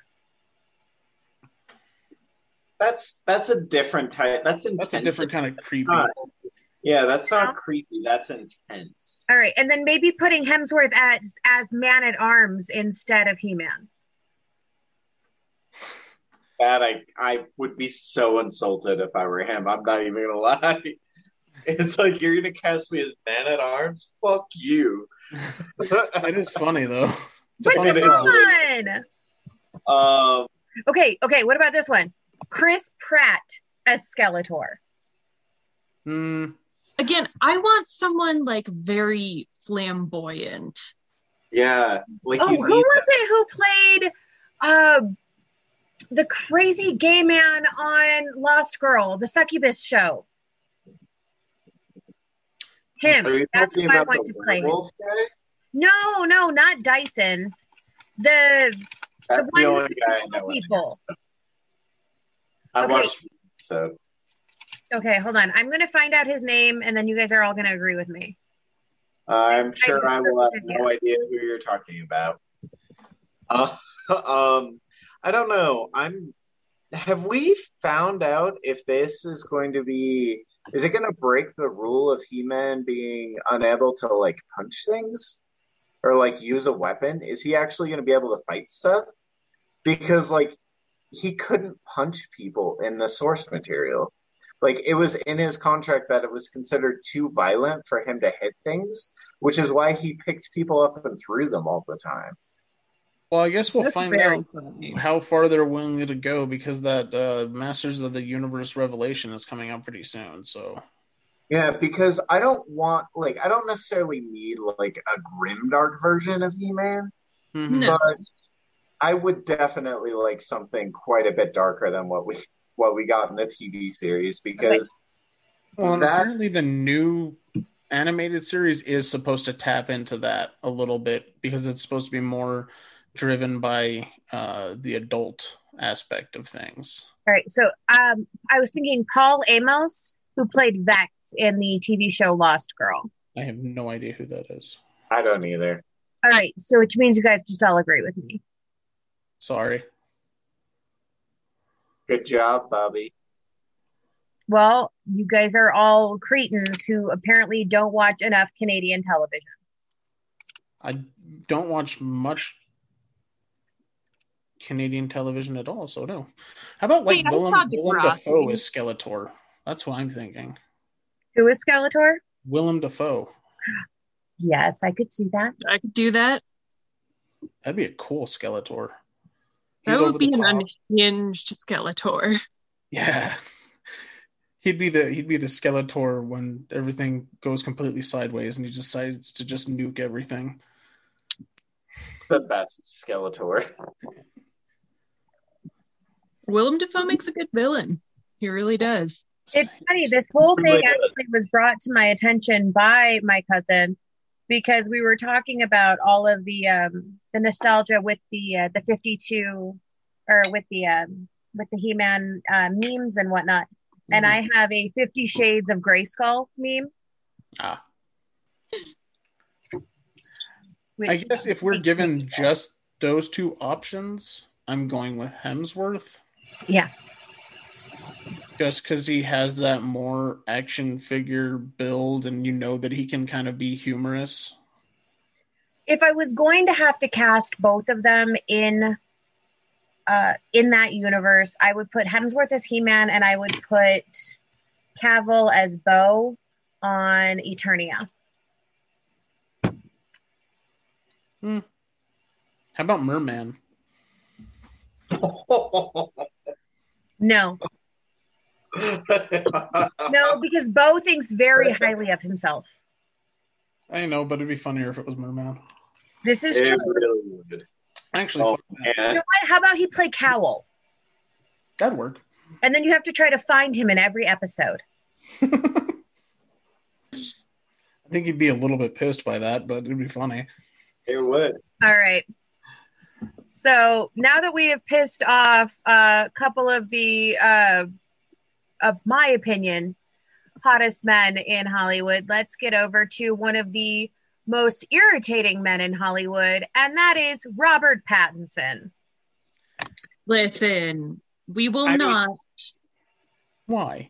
That's that's a different type. That's intense. That's a different kind of creepy. Uh, Yeah, that's not creepy. That's intense. All right, and then maybe putting Hemsworth as as Man at Arms instead of He-Man. That I I would be so insulted if I were him. I'm not even gonna lie. It's like you're gonna cast me as Man at Arms. Fuck you. It is funny though. It's a But funny come thing. on. Um, Okay, okay. What about this one? Chris Pratt as Skeletor. Mm, Again, I want someone like very flamboyant. yeah, like Oh, you who need was it who played uh, the crazy gay man on Lost Girl, the Succubus show? Him. Are you That's who talking I about want the to play him. werewolf guy? No, no, not Dyson. The That's the the, one only who guy I kills know. people. I Okay. watched. So Okay, hold on. I'm going to find out his name, and then you guys are all going to agree with me. I'm sure I will have Yeah. no idea who you're talking about. Uh, um, I don't know. I'm. Have we found out if this is going to be? Is it going to break the rule of He-Man being unable to like punch things or like use a weapon? Is he actually going to be able to fight stuff? Because like he couldn't punch people in the source material. Like it was in his contract that it was considered too violent for him to hit things, which is why he picked people up and threw them all the time. well, I guess we'll That's find very out funny. how far they're willing to go because that uh, Masters of the Universe Revelation is coming out pretty soon. So Yeah, because I don't want like I don't necessarily need like a grimdark version of He-Man, Mhm. No. but I would definitely like something quite a bit darker than what we what we got in the T V series because Well, and that apparently the new animated series is supposed to tap into that a little bit because it's supposed to be more driven by uh, the adult aspect of things. All right, so um, I was thinking Paul Amos, who played Vex in the T V show Lost Girl. I have no idea who that is. I don't either. All right, so which means you guys just all agree with me. Sorry. Good job, Bobby. Well, you guys are all cretins who apparently don't watch enough Canadian television. I don't watch much Canadian television at all, so no. How about like Wait, I Willem, saw Willem Degrassi. Dafoe as Skeletor? That's what I'm thinking. Who is Skeletor? Willem Dafoe. Yes, I could see that. I could do that. That'd be a cool Skeletor. That He's would over be the an top. unhinged Skeletor. Yeah. He'd be the he'd be the Skeletor when everything goes completely sideways and he decides to just nuke everything. the best Skeletor. Willem Dafoe makes a good villain. He really does. It's funny. This whole thing actually was brought to my attention by my cousin because we were talking about all of the um, the nostalgia with the uh, the fifty-two or with the um, with the He-Man uh, memes and whatnot. Mm-hmm. And I have a Fifty Shades of Grayskull meme. Ah. I guess if we're given just those two options, I'm going with Hemsworth. Yeah. Just because he has that more action figure build and you know that he can kind of be humorous. If I was going to have to cast both of them in uh, in that universe, I would put Hemsworth as He-Man and I would put Cavill as Bo on Eternia. Hmm. How about Merman? No. No, because Bo thinks very highly of himself. I know, but it'd be funnier if it was Merman. This is it true. Really would. Actually, oh, you know what? How about he play Cowl? That'd work. And then you have to try to find him in every episode. I think he'd be a little bit pissed by that, but it'd be funny. It would. All right. So now that we have pissed off a couple of the, uh, of my opinion, hottest men in Hollywood, let's get over to one of the most irritating men in Hollywood, and that is Robert Pattinson. Listen, we will I not. Mean, why?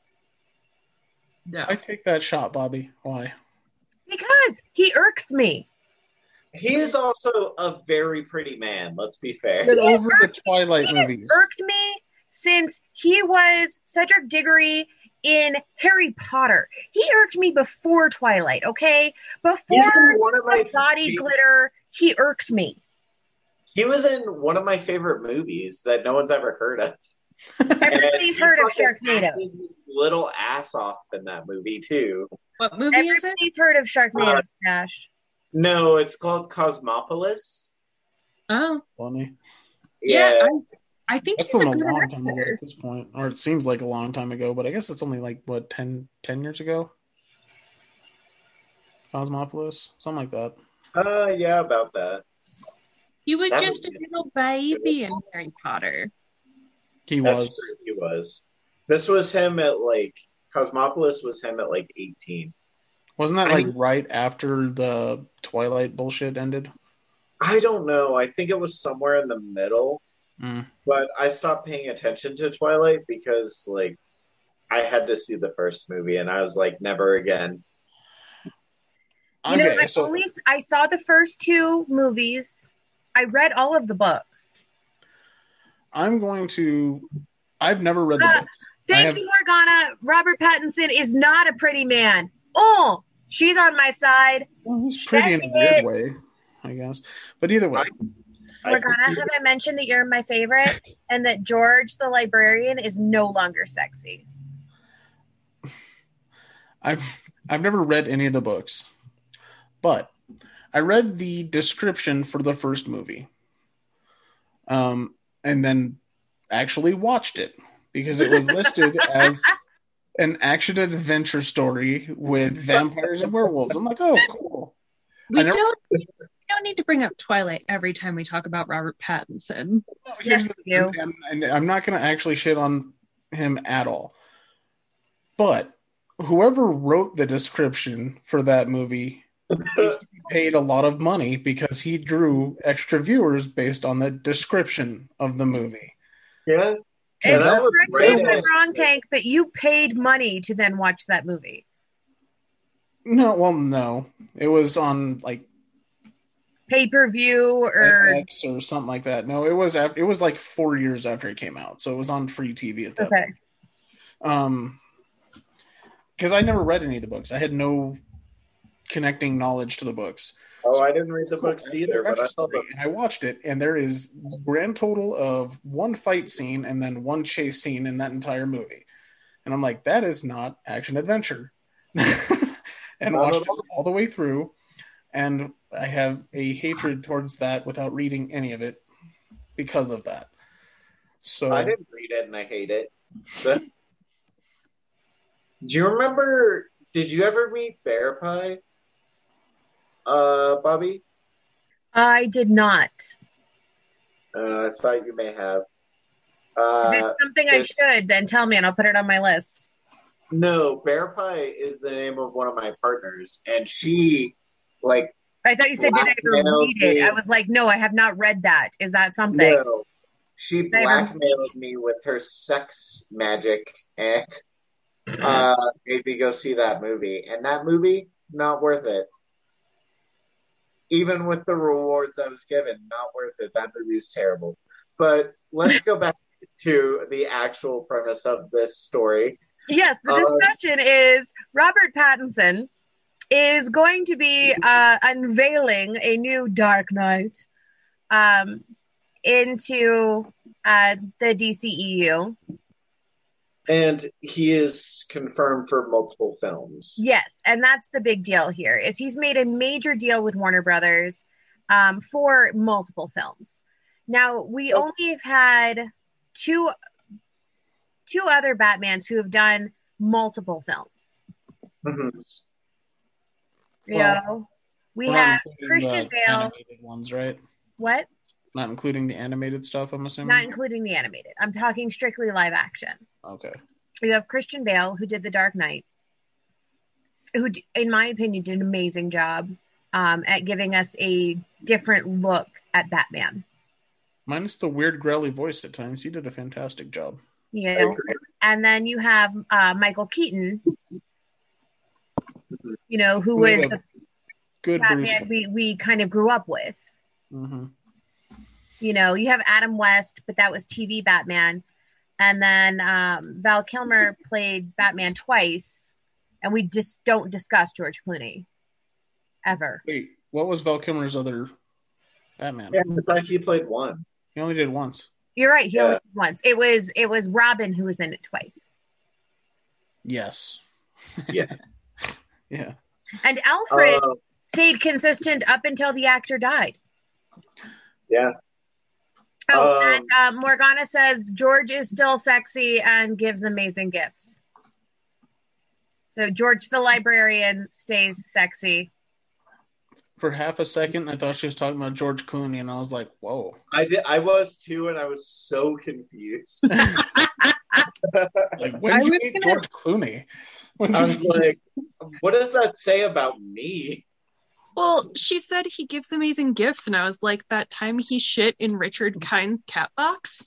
No. I take that shot, Bobby. Why? Because he irks me. He is also a very pretty man, let's be fair. Get over the Twilight he movies. Has irked me since he was Cedric Diggory in Harry Potter. He irked me before Twilight, okay? Before one of my the body favorite, glitter, he irked me. He was in one of my favorite movies that no one's ever heard of. Everybody's heard of Sharknado. His little ass off in that movie, too. What movie Everybody's is it? Everybody's heard of Sharknado, uh, Dash. No, it's called Cosmopolis. Oh. Funny. Yeah, yeah I, I think That's he's from a, a good long actor. time ago at this point. Or it seems like a long time ago, but I guess it's only like, what, ten, ten years ago? Cosmopolis? Something like that. Uh, yeah, about that. He was that just was a little baby in Harry Potter. He That's was. True, he was. This was him at like, Cosmopolis was him at like eighteen. Wasn't that I, like right after the Twilight bullshit ended? I don't know. I think it was somewhere in the middle. Mm. But I stopped paying attention to Twilight because like I had to see the first movie and I was like, never again. You Okay, know, I so only I saw the first two movies. I read all of the books. I'm going to I've never read the uh, books. Thank have, you, Morgana. Robert Pattinson is not a pretty man. Oh, she's on my side. Well, he's pretty in a weird way, I guess. But either way. Morgana, have I mentioned that you're my favorite and that George the librarian is no longer sexy? I've I've never read any of the books, but I read the description for the first movie, um, and then actually watched it because it was listed as an action adventure story with vampires and werewolves. I'm like, oh, cool. We never- don't. We don't need to bring up Twilight every time we talk about Robert Pattinson. Here's Yes, the, you. and, and I'm not going to actually shit on him at all, but whoever wrote the description for that movie paid a lot of money because he drew extra viewers based on the description of the movie. Yeah. Is that that was correct me great. if I'm wrong, Tank? But you paid money to then watch that movie. No, well, no, it was on like Pay-per-view or X or something like that. No, it was after, it was like four years after it came out, so it was on free T V at that okay. point. Um, because I never read any of the books, I had no connecting knowledge to the books. Oh, So- I didn't read the books either, but I saw them. And I watched it, and there is grand total of one fight scene and then one chase scene in that entire movie. And I'm like, that is not action adventure. And Not watched at it all. all the way through. And I have a hatred towards that without reading any of it because of that. So I didn't read it and I hate it. But... Do you remember, did you ever meet Bear Pie? Uh, Bobby? I did not. Uh, I thought you may have. If Uh, it's something I should, then tell me and I'll put it on my list. no, Bear Pie is the name of one of my partners, and she, like, I thought you said, did I ever blackmailed read it? me. I was like, no, I have not read that. Is that something? No, she Did I ever- blackmailed me with her sex magic and uh, made me go see that movie. And that movie, not worth it. Even with the rewards I was given, not worth it. That movie is terrible. But let's go back to the actual premise of this story. Yes, the Um, discussion is Robert Pattinson is going to be uh, unveiling a new Dark Knight um, into uh, the D C E U. And he is confirmed for multiple films. Yes, and that's the big deal here is he's made a major deal with Warner Brothers um, for multiple films. Now, we Oh. only have had two two other Batmans who have done multiple films. Mhm. You Well, know, we we're not have including Christian the Bale. animated ones, right? What? Not including the animated stuff, I'm assuming? Not including the animated. I'm talking strictly live action. Okay. You have Christian Bale, who did The Dark Knight, who, d- in my opinion, did an amazing job um, at giving us a different look at Batman. Minus the weird growly voice at times, he did a fantastic job. You I know? agree. And then you have uh, Michael Keaton, you know, who Who was did a the Good Bruce. Batman we, we kind of grew up with. Mm-hmm. You know, you have Adam West, but that was T V Batman. And then um, Val Kilmer played Batman twice, and we just don't discuss George Clooney ever. Wait, what was Val Kilmer's other Batman? Yeah, it's like he played one. He only did once. You're right. He Yeah. only did once. It was it was Robin who was in it twice, Yes. Yeah. Yeah. and Alfred Uh, stayed consistent up until the actor died. yeah. Oh, Um, and uh, Morgana says George is still sexy and gives amazing gifts. So George the librarian stays sexy. For half a second, I thought she was talking about George Clooney, and I was like, whoa. I did. I was too, and I was so confused. Like, when I did you was meet gonna- George Clooney? When I did was you- like, "What does that say about me?" Well, she said he gives amazing gifts, and I was like, that time he shit in Richard Kind's cat box?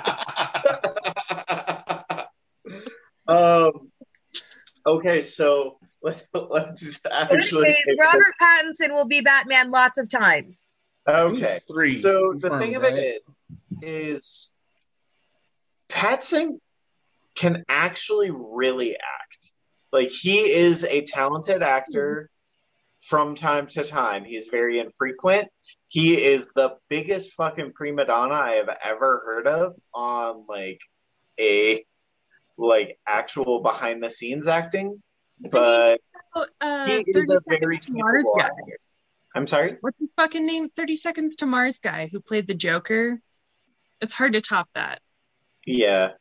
um. Okay, so let's let's actually. Anyways, take Robert Pattinson will be Batman lots of times. this- Okay. It's three. So the confirmed, thing of right? it is, is Pattinson can actually really act. Like, he is a talented actor from time to time. He's very infrequent. He is the biggest fucking prima donna I have ever heard of on like a like actual behind the scenes acting. But Oh, uh, he is thirty a very Seconds to Mars capable guy. actor. I'm sorry? What's his fucking name? thirty Seconds to Mars guy who played the Joker. It's hard to top that. Yeah,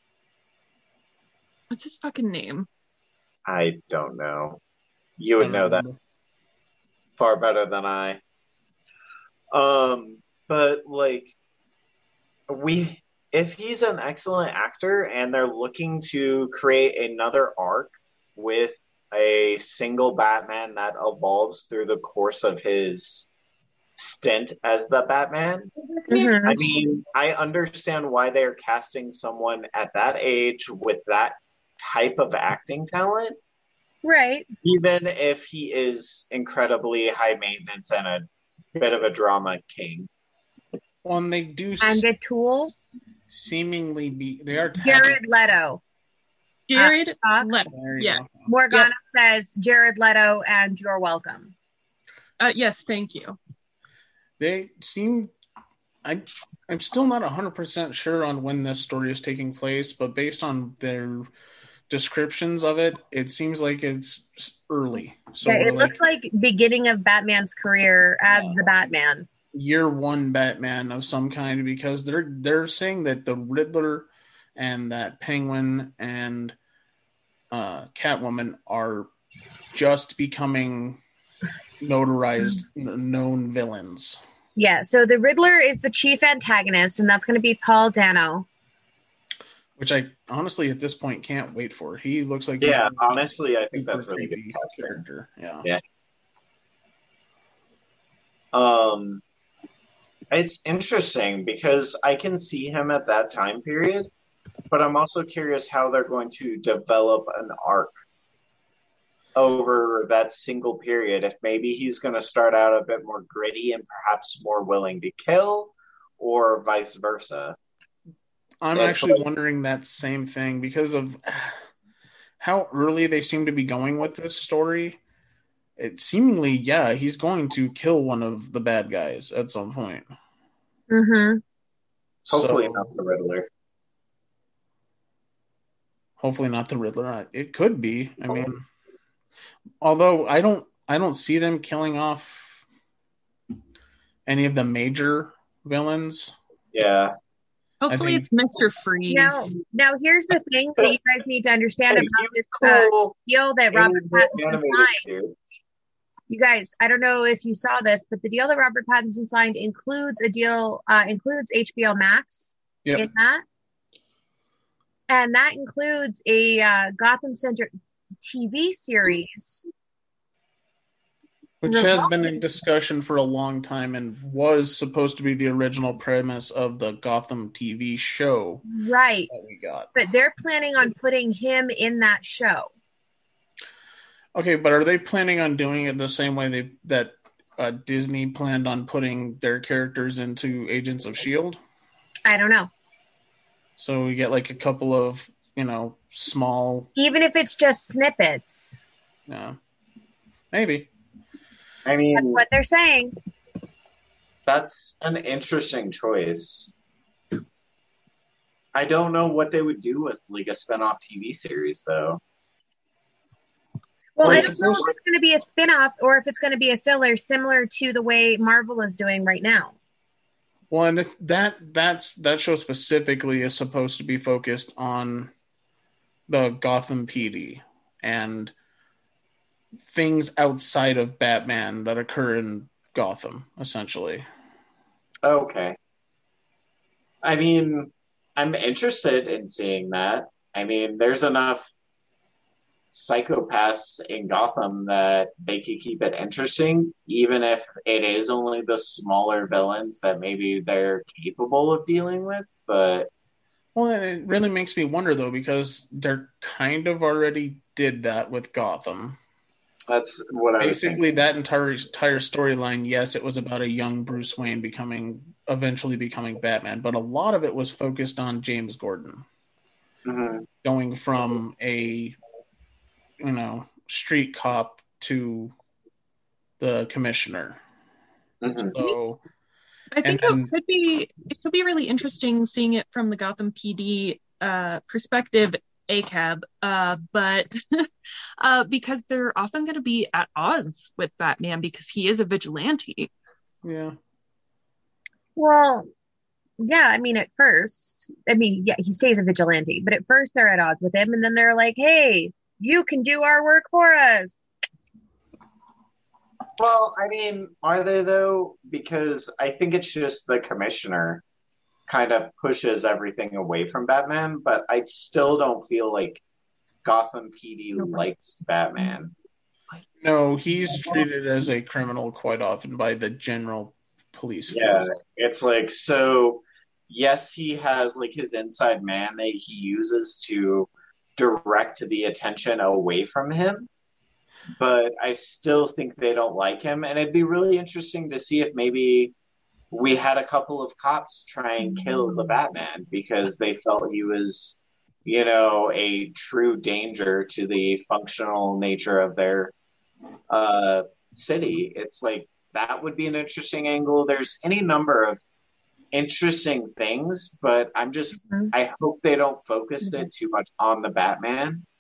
What's his fucking name? I don't know. You I would don't know that remember. far better than I. Um, but like we if he's an excellent actor and they're looking to create another arc with a single Batman that evolves through the course of his stint as the Batman, Mhm. I mean, I understand why they're casting someone at that age with that type of acting talent, Right. even if he is incredibly high maintenance and a bit of a drama king. Well, and they do And s- a tool, seemingly be. They are tapping- Jared Leto. Jared Fox. Leto. There you Yeah. go. Morgana says Jared Leto, and you're welcome. Uh, yes, thank you. They seem. I I'm still not one hundred percent sure on when this story is taking place, but based on their descriptions of it, it seems like it's early. So Yeah, it like, looks like beginning of Batman's career as Yeah. the Batman. year one Batman of some kind, because they're they're saying that the Riddler and that Penguin and uh, Catwoman are just becoming notarized, n- known villains. Yeah, so the Riddler is the chief antagonist, and that's going to be Paul Dano. Which I honestly at this point can't wait for. He looks like he's Yeah, a honestly, I think super that's really good creepy casting. character. Yeah. Yeah. Um, it's interesting because I can see him at that time period, but I'm also curious how they're going to develop an arc over that single period. If maybe he's going to start out a bit more gritty and perhaps more willing to kill, or vice versa. I'm It's actually like- wondering that same thing because of how early they seem to be going with this story. It seemingly, yeah, he's going to kill one of the bad guys at some point. Mm-hmm. Hopefully So, not the Riddler. hopefully not the Riddler. It could be. I mean, although I don't, I don't see them killing off any of the major villains. Yeah. Hopefully think- it's Mister Freeze. Now, now here's the thing that you guys need to understand Hey, about he this was uh, cool deal that in Robert the Pattinson animated signed. series. You guys, I don't know if you saw this, but the deal that Robert Pattinson signed includes a deal, uh, includes H B O Max Yep. in that. And that includes a uh, Gotham Center T V series. Which has been in discussion for a long time and was supposed to be the original premise of the Gotham T V show Right. that we got. But they're planning on putting him in that show. Okay, but are they planning on doing it the same way they that uh, Disney planned on putting their characters into Agents of S H I E L D? I don't know. So we get like a couple of, you know, small, Even if it's just snippets. uh, maybe. I mean, That's what they're saying. that's an interesting choice. I don't know what they would do with like a spinoff T V series, though. Well, Well, I I don't know if suppose- it's going to be a spin-off or if it's going to be a filler similar to the way Marvel is doing right now. Well, and if that that's that show specifically is supposed to be focused on the Gotham P D and things outside of Batman that occur in Gotham, essentially. Okay. I mean, I'm interested in seeing that. I mean, there's enough psychopaths in Gotham that they could keep it interesting, even if it is only the smaller villains that maybe they're capable of dealing with. But Well, and it really makes me wonder though, because they're kind of already did that with Gotham. that's what I was Basically, thinking. that entire entire storyline, yes, it was about a young Bruce Wayne becoming eventually becoming Batman, but a lot of it was focused on James Gordon Mhm. going from a you know street cop to the commissioner. Mhm. So I think And then- it could be it could be really interesting seeing it from the Gotham P D uh, perspective, A C A B, uh, but uh, because they're often going to be at odds with Batman because he is a vigilante. yeah, Well, yeah, I mean, at first, I mean, yeah, he stays a vigilante, but at first they're at odds with him, and then they're like, hey, you can do our work for us. Well, I mean, are they though? Because I think it's just the commissioner kind of pushes everything away from Batman, but I still don't feel like Gotham P D likes Batman. no, he's treated as a criminal quite often by the general police Yeah, force. it's like, so yes, he has like his inside man that he uses to direct the attention away from him, but I still think they don't like him. And it'd be really interesting to see if maybe we had a couple of cops try and kill the Batman because they felt he was, you know, a true danger to the functional nature of their uh, city. It's like, that would be an interesting angle. There's any number of interesting things, but I'm just, Mhm. I hope they don't focus it too much on the Batman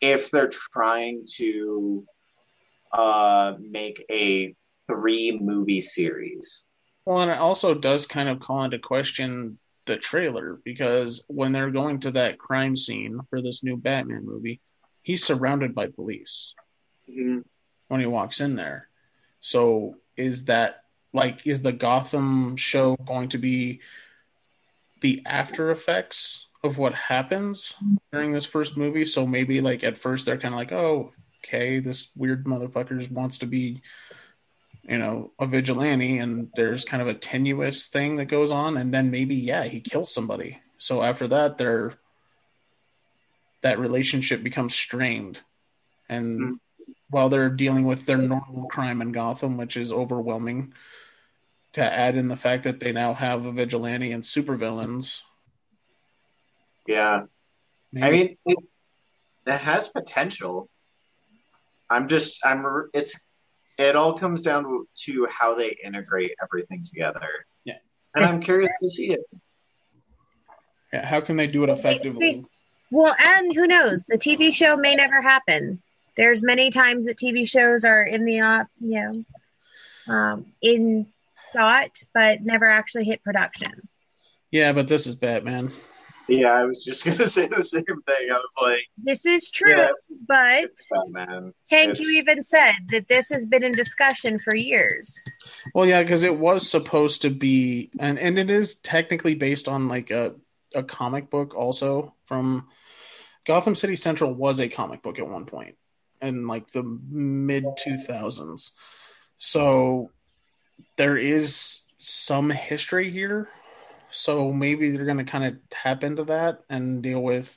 if they're trying to uh, make a three movie series. Well, and it also does kind of call into question the trailer, because when they're going to that crime scene for this new Batman movie, he's surrounded by police Mm-hmm. when he walks in there. So is that, like, is the Gotham show going to be the after effects of what happens during this first movie? So maybe, like, at first they're kind of like, oh, okay, this weird motherfucker wants to be, you know, a vigilante, and there's kind of a tenuous thing that goes on, and then maybe, yeah, he kills somebody. So after that, they're that relationship becomes strained, and Mm-hmm. while they're dealing with their normal crime in Gotham, which is overwhelming, to add in the fact that they now have a vigilante and supervillains. Yeah, Maybe. I mean, it, it has potential. I'm just, I'm, it's, it all comes down to, to how they integrate everything together. Yeah. And I'm curious to see it. Yeah, how can they do it effectively? Well, and who knows? The T V show may never happen. There's many times that T V shows are in the, uh, you know, um, in thought, but never actually hit production. Yeah, but this is Batman. Yeah, I was just going to say the same thing. I was like, this is true, yeah, but it's Batman. Tank, It's, you even said that this has been in discussion for years. Well, yeah, because it was supposed to be, and, and it is technically based on like a, a comic book also from Gotham City Central was a comic book at one point in like the mid two thousands. So there is some history here. So maybe they're going to kind of tap into that and deal with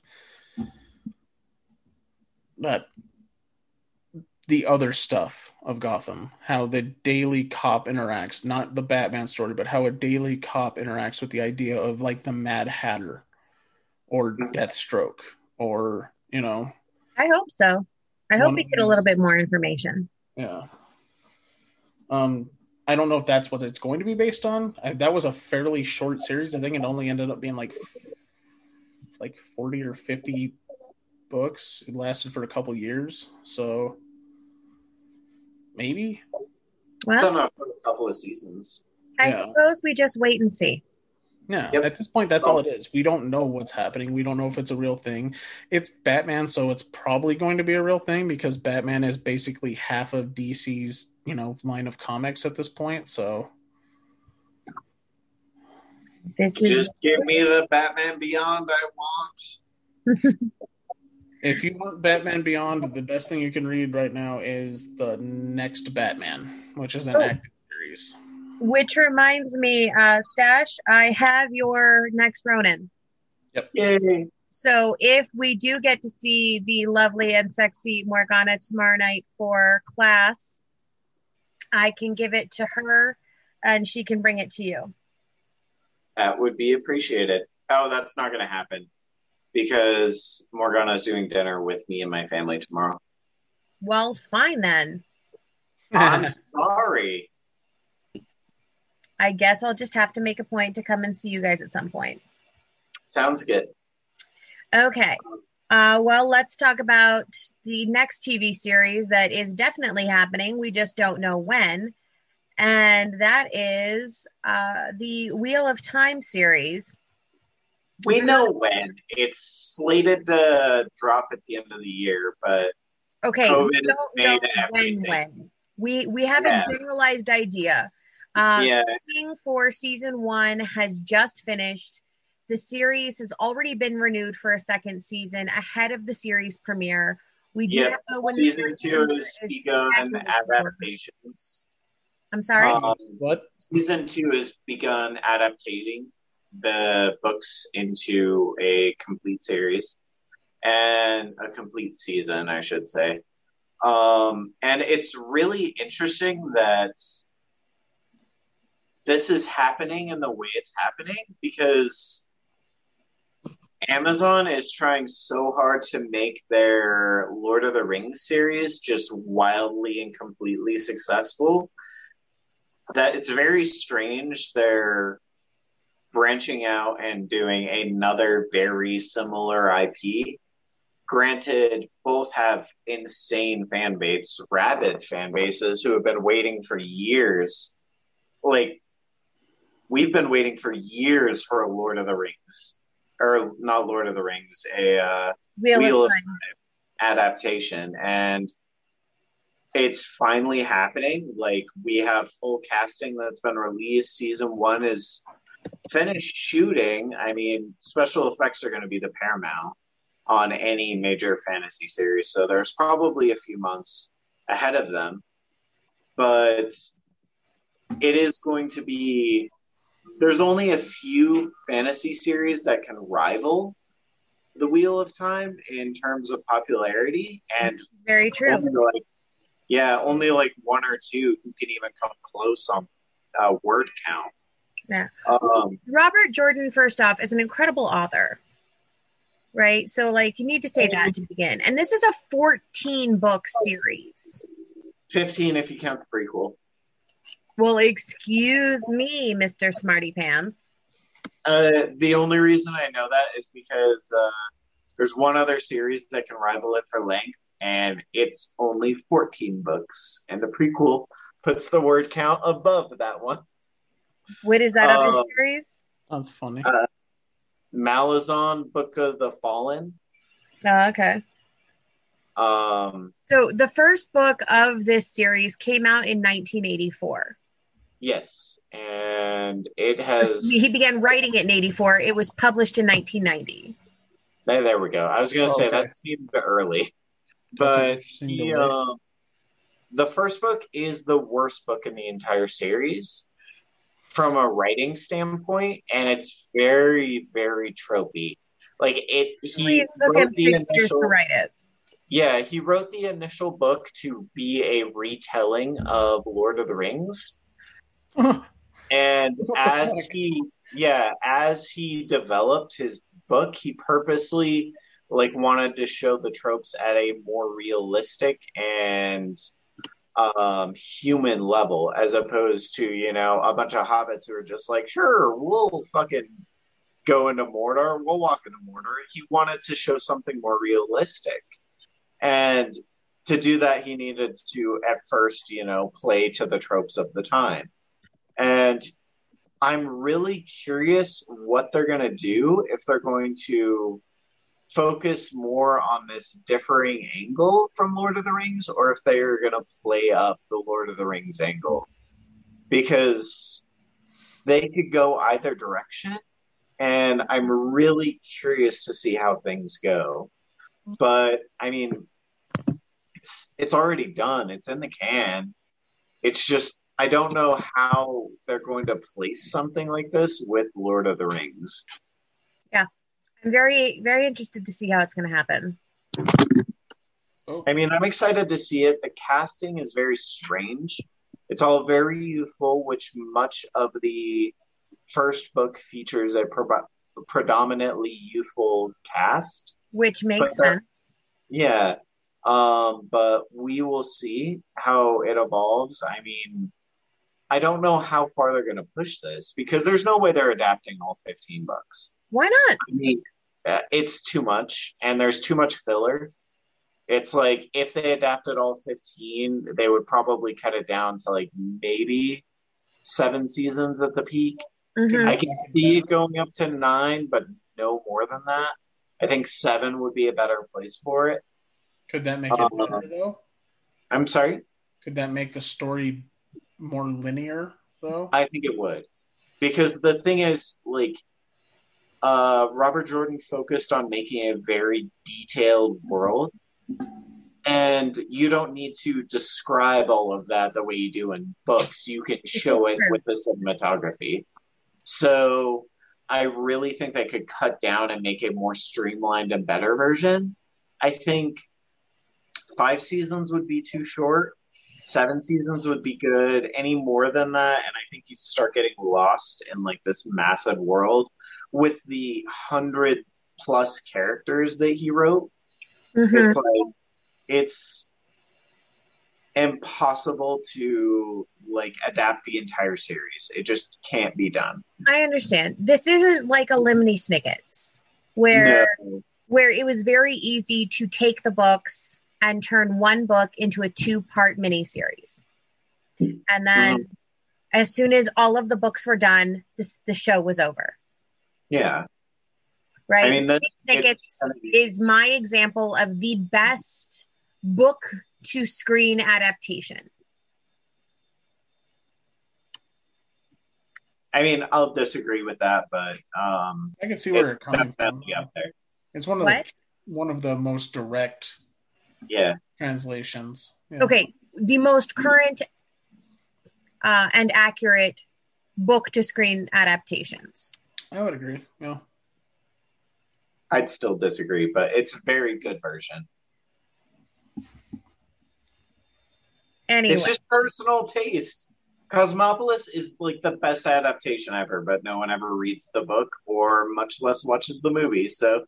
that, the other stuff of Gotham, how the daily cop interacts, not the Batman story, but how a daily cop interacts with the idea of like the Mad Hatter or Deathstroke, or, you know. I hope so. I hope One we of get a these- little bit more information. Yeah. Um, I don't know if that's what it's going to be based on. I, that was a fairly short series. I think it only ended up being like like forty or fifty books. It lasted for a couple years, so maybe. it's Well, on a, for a couple of seasons. I Yeah. suppose we just wait and see. Yeah, Yep. at this point, that's all it is. We don't know what's happening. We don't know if it's a real thing. It's Batman, so it's probably going to be a real thing because Batman is basically half of D C's, you know, line of comics at this point. So This is Just give me the Batman Beyond I want. if you want Batman Beyond, the best thing you can read right now is the next Batman, which is an Oh. active series. which reminds me, uh, Stash, I have your next Ronin. Yay. So if we do get to see the lovely and sexy Morgana tomorrow night for class, I can give it to her and she can bring it to you. That would be appreciated. Oh, that's not going to happen because Morgana's doing dinner with me and my family tomorrow. Well, fine then. I'm sorry. I guess I'll just have to make a point to come and see you guys at some point. Sounds good. Okay. Uh, well, let's talk about the next T V series that is definitely happening. We just don't know when. And that is uh, the Wheel of Time series. We know when. It's slated to drop at the end of the year, but Okay, COVID we don't made know when everything. when. We, we have Yeah. a generalized idea. Uh, yeah, Filming for season one has just finished. The series has already been renewed for a second season ahead of the series premiere. We do yeah. not know when Season the two premiere is is begun scheduled for. adaptations. I'm sorry. Um, What? season two has begun adapting the books into a complete series and a complete season, I should say. Um, and it's really interesting that this is happening in the way it's happening because Amazon is trying so hard to make their Lord of the Rings series just wildly and completely successful that it's very strange they're branching out and doing another very similar I P. Granted, both have insane fan base, rabid fan bases who have been waiting for years. Like, we've been waiting for years for a Lord of the Rings, or not Lord of the Rings, a uh, Wheel, Wheel of of Time adaptation, and it's finally happening. Like, we have full casting that's been released. Season one is finished shooting. I mean, special effects are going to be the paramount on any major fantasy series, so there's probably a few months ahead of them. But it is going to be, there's only a few fantasy series that can rival the Wheel of Time in terms of popularity, and Very true. only like, yeah, only like one or two who can even come close on uh, word count. Yeah. Um, Robert Jordan, first off, is an incredible author, right? So, like, you need to say that to begin. And this is a fourteen book series. fifteen if you count the prequel. Well, excuse me, Mister Smarty Pants. Uh, the only reason I know that is because uh, there's one other series that can rival it for length, and it's only fourteen books, and the prequel puts the word count above that one. What is that other Uh, Oh, series? That's funny. Uh, Malazan, Book of the Fallen. Oh, okay. Um, So the first book of this series came out in nineteen eighty-four. yes, and it has. He began writing it in eighty-four. It was published in nineteen ninety. There, there we go. I was going to say Okay. that seemed early, That's an but interesting the, delay. um, the first book is the worst book in the entire series from a writing standpoint, and it's very, very tropey. Like it, he It took wrote him the six years initial. to write it. Yeah, he wrote the initial book to be a retelling of Lord of the Rings. And What the as heck? he, yeah, as he developed his book, he purposely like wanted to show the tropes at a more realistic and um, human level, as opposed to, you know, a bunch of hobbits who are just like, sure, we'll fucking go into Mordor, we'll walk into Mordor. He wanted to show something more realistic. And to do that, he needed to, at first, you know, play to the tropes of the time. And I'm really curious what they're going to do, if they're going to focus more on this differing angle from Lord of the Rings, or if they are going to play up the Lord of the Rings angle. Because they could go either direction, and I'm really curious to see how things go. But, I mean, it's it's already done. It's in the can. It's just, I don't know how they're going to place something like this with Lord of the Rings. I'm very, very interested to see how it's going to happen. Oh, I mean, I'm excited to see it. The casting is very strange. It's all very youthful, which much of the first book features a pro- predominantly youthful cast. Which makes But they're- sense. Yeah. Um, but we will see how it evolves. I mean, I don't know how far they're going to push this, because there's no way they're adapting all fifteen books. Why not? I mean, uh, it's too much, and there's too much filler. It's like, if they adapted all fifteen, they would probably cut it down to like maybe seven seasons at the peak. Mhm. I can see it going up to nine, but no more than that. I think seven would be a better place for it. could that make it Uh, better, though? I'm sorry? Could that make the story more linear, though? I think it would. Because the thing is, like, uh, Robert Jordan focused on making a very detailed world. And you don't need to describe all of that the way you do in books. You can show it true. with the cinematography. So I really think they could cut down and make a more streamlined and better version. I think five seasons would be too short. Seven seasons would be good. Any more than that, and I think you start getting lost in like this massive world with the hundred plus characters that he wrote. Mhm. It's like, it's impossible to like adapt the entire series. It just can't be done. I understand. This isn't like a Lemony Snicket's, where No. where it was very easy to take the books and turn one book into a two-part miniseries. And then mm-hmm. as soon as all of the books were done, this, the show was over. Yeah. Right? I mean, that's, Snickets is my example of the best book to screen adaptation. I mean, I'll disagree with that, but um, I can see where it's coming from. Up there. It's one of what? the one of the most direct, yeah, translations. Yeah. Okay, the most current uh, and accurate book to screen adaptations. I would agree. Yeah, I'd still disagree, but it's a very good version. Anyway, it's just personal taste. Cosmopolis is like the best adaptation ever, but no one ever reads the book or much less watches the movie. So,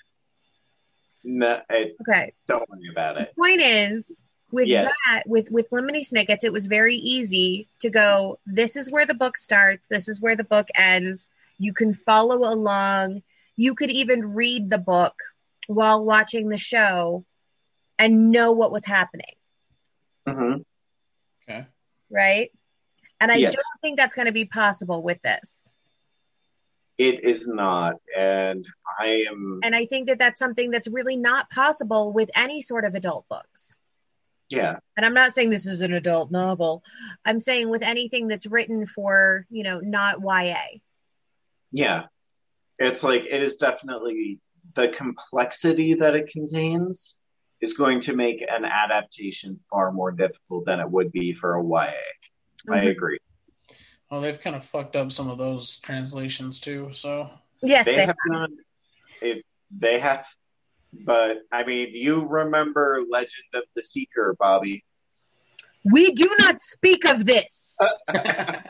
no, I, okay, don't worry about it. The point is, with yes. that, with with Lemony Snickets, it was very easy to go. This is where the book starts. This is where the book ends. You can follow along. You could even read the book while watching the show and know what was happening. Mm-hmm. Okay. Right. And I yes. don't think that's going to be possible with this. It is not. And I am... And I think that that's something that's really not possible with any sort of adult books. Yeah. And I'm not saying this is an adult novel. I'm saying with anything that's written for, you know, not Y A. Yeah. It's like, it is definitely the complexity that it contains is going to make an adaptation far more difficult than it would be for a Y A. I agree. Well, they've kind of fucked up some of those translations too. So yes, they, they have, have done it. They have, but I mean, you remember Legend of the Seeker, Bobby? We do not speak of this. I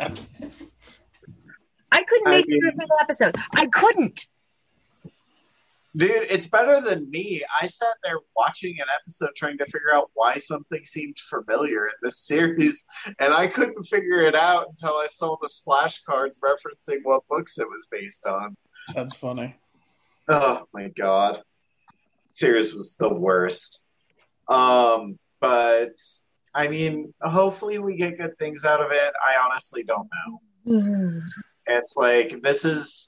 couldn't make I mean, it through a single episode. I couldn't. Dude, it's better than me. I sat there watching an episode trying to figure out why something seemed familiar in this series, and I couldn't figure it out until I saw the splash cards referencing what books it was based on. That's funny. Oh, my God. Series was the worst. Um, but, I mean, hopefully we get good things out of it. I honestly don't know. It's like, this is...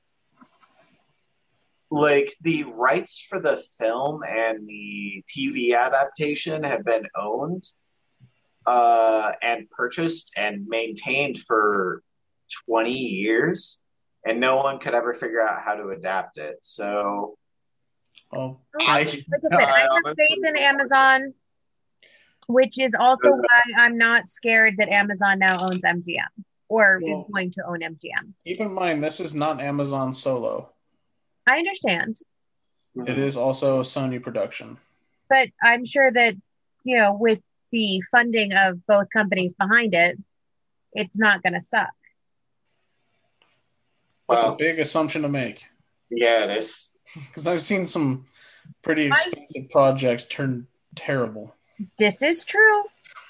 Like, the rights for the film and the T V adaptation have been owned uh, and purchased and maintained for twenty years, and no one could ever figure out how to adapt it. So, oh, I, like I said, I have faith in Amazon, which is also why I'm not scared that Amazon now owns M G M or well, is going to own M G M. Keep in mind, this is not Amazon solo. I understand. It is also a Sony production. But I'm sure that, you know, with the funding of both companies behind it, it's not going to suck. That's well, a big assumption to make. Yeah, it is. Because I've seen some pretty expensive I, projects turn terrible. This is true.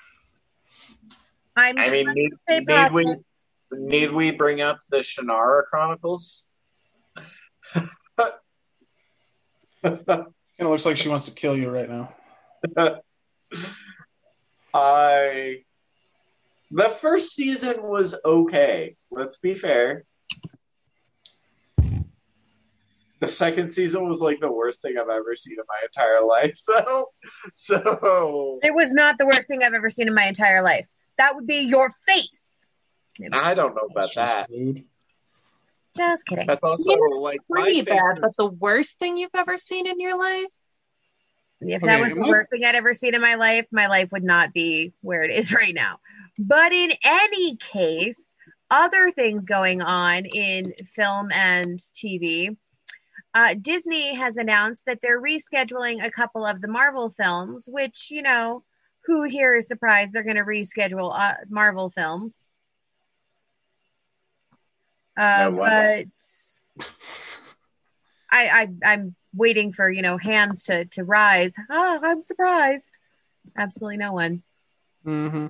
I'm I mean, need, need we, need we bring up the Shannara Chronicles? It looks like she wants to kill you right now. I the first season was okay. Let's be fair. The second season was like the worst thing I've ever seen in my entire life. So, so it was not the worst thing I've ever seen in my entire life. That would be your face. I don't know about that. Rude. Just kidding. That's also like pretty bad, but the worst thing you've ever seen in your life? If that okay, was the worst thing I'd ever seen in my life, my life would not be where it is right now. But in any case, other things going on in film and T V. Uh, Disney has announced that they're rescheduling a couple of the Marvel films, which, you know, who here is surprised they're going to reschedule uh, Marvel films? Uh, no, but I, I, I'm waiting for, you know, hands to, to rise. Oh, I'm surprised. Absolutely no one. Mm-hmm.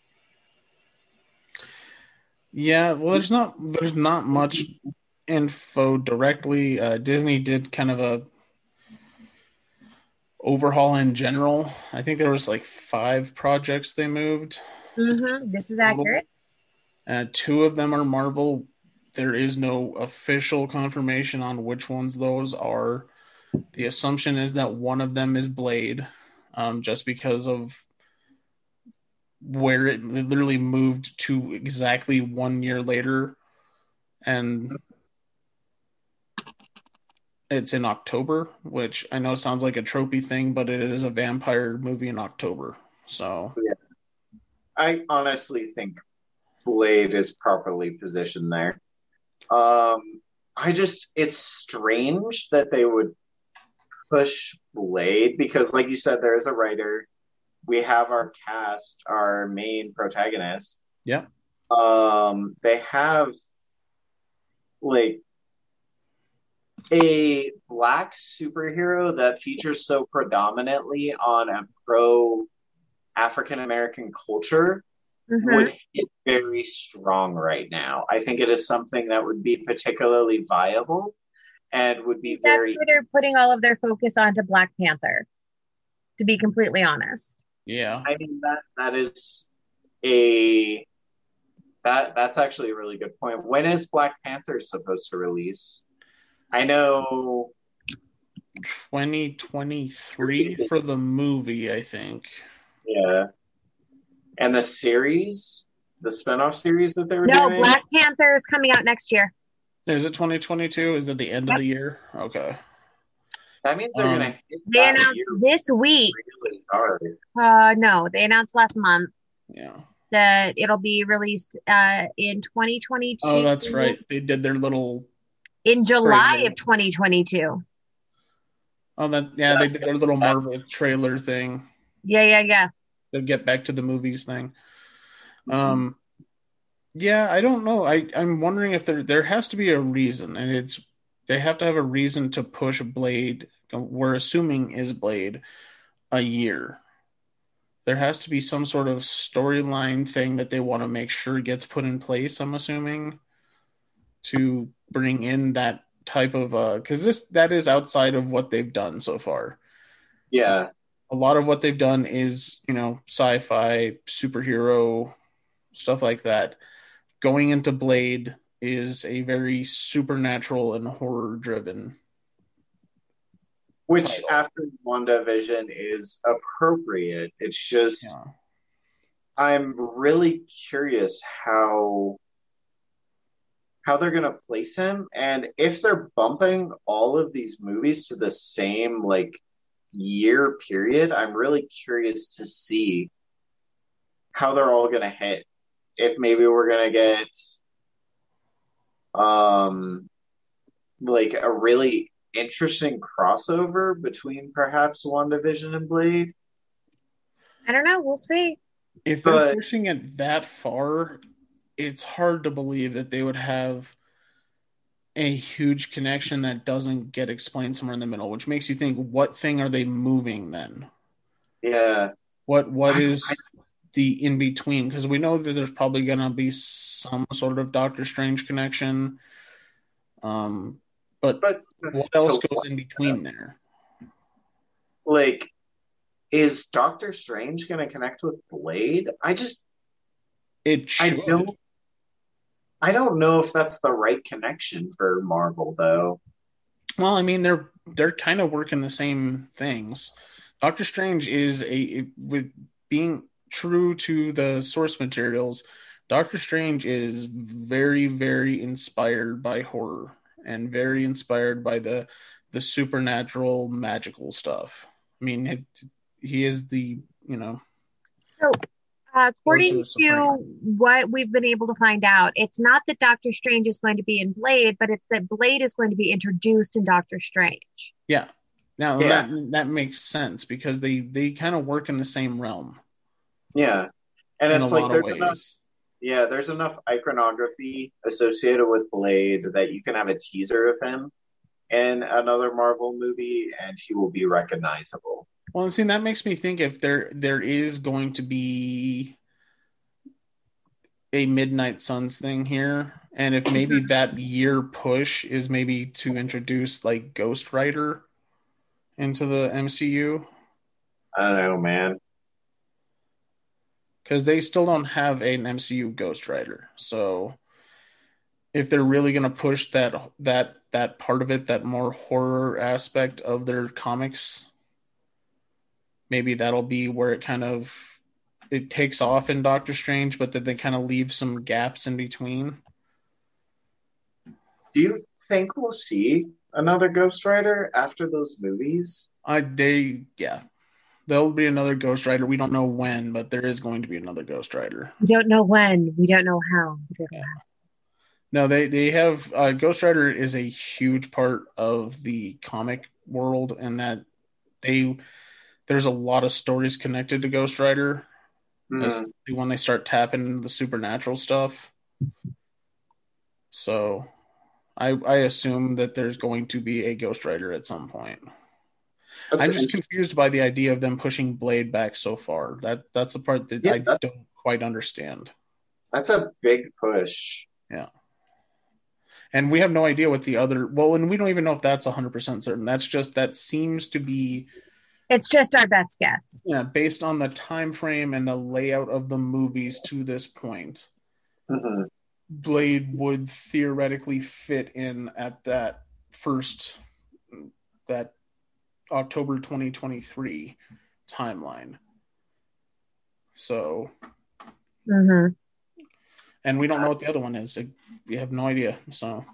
Yeah, well, there's not there's not much info directly. Uh, Disney did kind of a overhaul in general. I think there was like five projects they moved. Mm-hmm. This is accurate. Uh, two of them are Marvel. There is no official confirmation on which ones those are. The assumption is that one of them is Blade, um, just because of where it literally moved to exactly one year later. And it's in October, which I know sounds like a tropey thing, but it is a vampire movie in October. So yeah. I honestly think Blade is properly positioned there. Um, I just, it's strange that they would push Blade because, like you said, there is a writer. We have our cast, our main protagonist. Yeah. Um, they have like a black superhero that features so predominantly on a pro African American culture mm-hmm. would hit very strong right now. I think it is something that would be particularly viable and would be That's very. Why they're putting all of their focus onto Black Panther, to be completely honest. Yeah, I mean that that is a that that's actually a really good point. When is Black Panther supposed to release? I know twenty twenty-three for the movie, I think. Yeah. And the series, the spinoff series that they were no, doing? No, Black Panther is coming out next year. Is it twenty twenty-two? Is it the end yep. of the year? Okay. That means they're um, going to They announced this week. Really hard. Uh, no, they announced last month. Yeah. That it'll be released uh, in twenty twenty-two. Oh, that's right. They did their little... In July trailer. Of twenty twenty-two. Oh, that yeah, they did their little Marvel trailer thing. Yeah, yeah, yeah. They'll get back to the movies thing. Um, yeah, I don't know. I I'm wondering if there there has to be a reason, and it's they have to have a reason to push Blade. We're assuming is Blade a year. There has to be some sort of storyline thing that they want to make sure gets put in place. I'm assuming to bring in that type of uh, because this that is outside of what they've done so far. Yeah. A lot of what they've done is, you know, sci-fi, superhero, stuff like that. Going into Blade is a very supernatural and horror-driven. Which, title. After WandaVision, is appropriate. It's just, yeah. I'm really curious how how they're going to place him, and if they're bumping all of these movies to the same, like, year period, I'm really curious to see how they're all going to hit. If maybe we're going to get um like a really interesting crossover between perhaps WandaVision and Blade. I don't know. We'll see. If they're but, pushing it that far, it's hard to believe that they would have a huge connection that doesn't get explained somewhere in the middle, which makes you think, what thing are they moving then? Yeah. What What is the in-between? Because we know that there's probably going to be some sort of Doctor Strange connection. Um, but, but what else so goes in between there? Like, is Doctor Strange going to connect with Blade? I just... It should. I don't I don't know if that's the right connection for Marvel, though. Well, I mean, they're they're kind of working the same things. Doctor Strange is a with being true to the source materials. Doctor Strange is very, very inspired by horror and very inspired by the the supernatural, magical stuff. I mean, it, he is the you know. So. Uh, according to what we've been able to find out, it's not that Doctor Strange is going to be in Blade, but it's that Blade is going to be introduced in Doctor Strange. Yeah. Now, yeah. that that makes sense because they, they kind of work in the same realm. Yeah. And it's like there's enough, yeah, there's enough iconography associated with Blade that you can have a teaser of him in another Marvel movie and he will be recognizable. Well, see, that makes me think if there there is going to be a Midnight Suns thing here, and if maybe that year push is maybe to introduce like Ghost Rider into the M C U. I don't know, man. Because they still don't have an M C U Ghost Rider. So if they're really going to push that that that part of it, that more horror aspect of their comics, maybe that'll be where it kind of it takes off in Doctor Strange, but then they kind of leave some gaps in between. Do you think we'll see another Ghost Rider after those movies? I they yeah. There'll be another Ghost Rider. We don't know when, but there is going to be another Ghost Rider. We don't know when. We don't know how. Don't know yeah. how. No, they they have uh, Ghost Rider is a huge part of the comic world, and that they there's a lot of stories connected to Ghost Rider, mm. especially when they start tapping into the supernatural stuff. So, I I assume that there's going to be a Ghost Rider at some point. That's I'm just confused by the idea of them pushing Blade back so far. That that's the part that yeah, I don't quite understand. That's a big push. Yeah. And we have no idea what the other well, and we don't even know if that's one hundred percent certain. That's just that seems to be it's just our best guess. Yeah, based on the time frame and the layout of the movies to this point. Mm-hmm. Blade would theoretically fit in at that first that October twenty twenty-three timeline. So, mm-hmm. and we don't know what the other one is. We have no idea. So,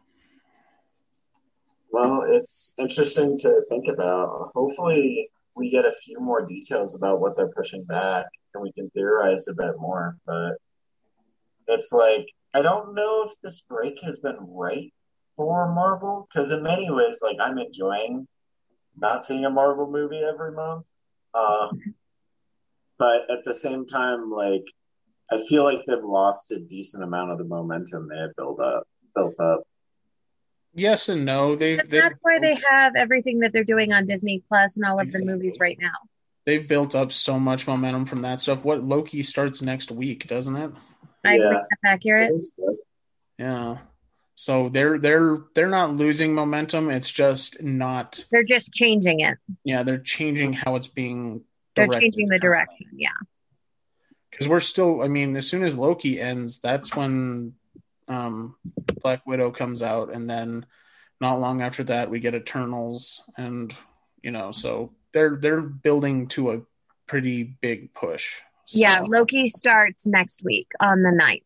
well, it's interesting to think about. Hopefully, we get a few more details about what they're pushing back, and we can theorize a bit more. But it's like I don't know if this break has been right for Marvel, because in many ways, like I'm enjoying not seeing a Marvel movie every month. Um, but at the same time, like, I feel like they've lost a decent amount of the momentum they had built up. Built up. Yes and no. They've, that's they've why they have everything that they're doing on Disney Plus and all of exactly. the movies right now. They've built up so much momentum from that stuff. What Loki starts next week, doesn't it? I yeah. believe that's accurate. Yeah. So they're they're they're not losing momentum. It's just not. They're just changing it. Yeah, they're changing how it's being. They're changing the direction. Yeah. Because we're still. I mean, as soon as Loki ends, that's when um, Black Widow comes out, and then not long after that, we get Eternals, and you know, so they're they're building to a pretty big push. So. Yeah, Loki starts next week on the ninth.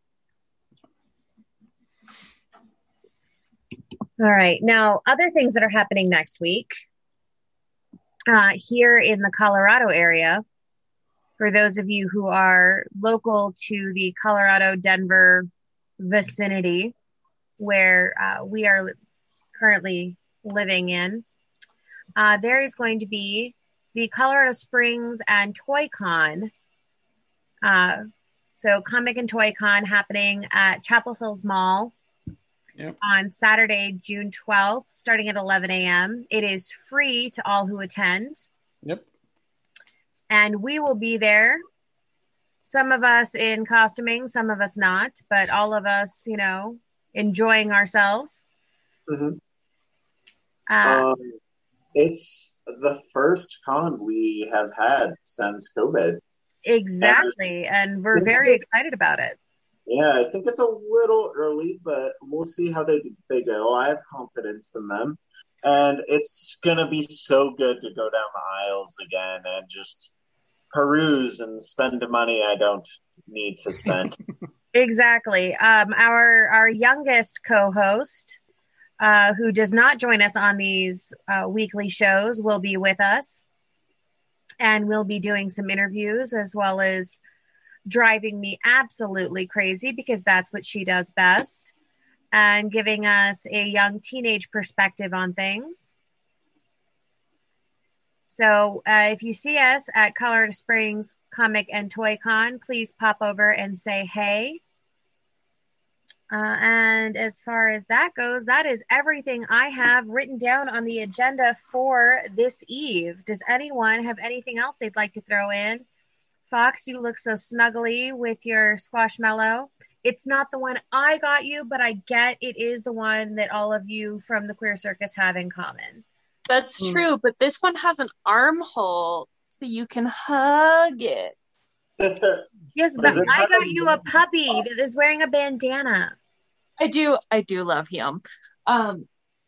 All right. Now, other things that are happening next week uh, here in the Colorado area, for those of you who are local to the Colorado, Denver vicinity, where uh, we are currently living in, uh, there is going to be the Colorado Springs and Toy Con. Uh, so Comic and Toy Con happening at Chapel Hills Mall. Yep. On Saturday, June twelfth, starting at eleven a.m. It is free to all who attend. Yep. And we will be there. Some of us in costuming, some of us not, but all of us, you know, enjoying ourselves. Mm-hmm. Uh, um, it's the first con we have had since COVID. Exactly. And, and we're very excited about it. Yeah, I think it's a little early, but we'll see how they they go. I have confidence in them. And it's going to be so good to go down the aisles again and just peruse and spend the money I don't need to spend. Exactly. Um, our, our youngest co-host, uh, who does not join us on these uh, weekly shows, will be with us. And we'll be doing some interviews as well as driving me absolutely crazy because that's what she does best, and giving us a young teenage perspective on things. So uh, if you see us at Colorado Springs Comic and Toy Con, please pop over and say hey. Uh, and as far as that goes, that is everything I have written down on the agenda for this eve. Does anyone have anything else they'd like to throw in? Fox, you look so snuggly with your squashmallow. It's not the one I got you, but I get it is the one that all of you from the Queer Circus have in common. That's mm. true, but this one has an armhole, so you can hug it. Yes, but I got you a puppy that is wearing a bandana. I do, I do love him. Um,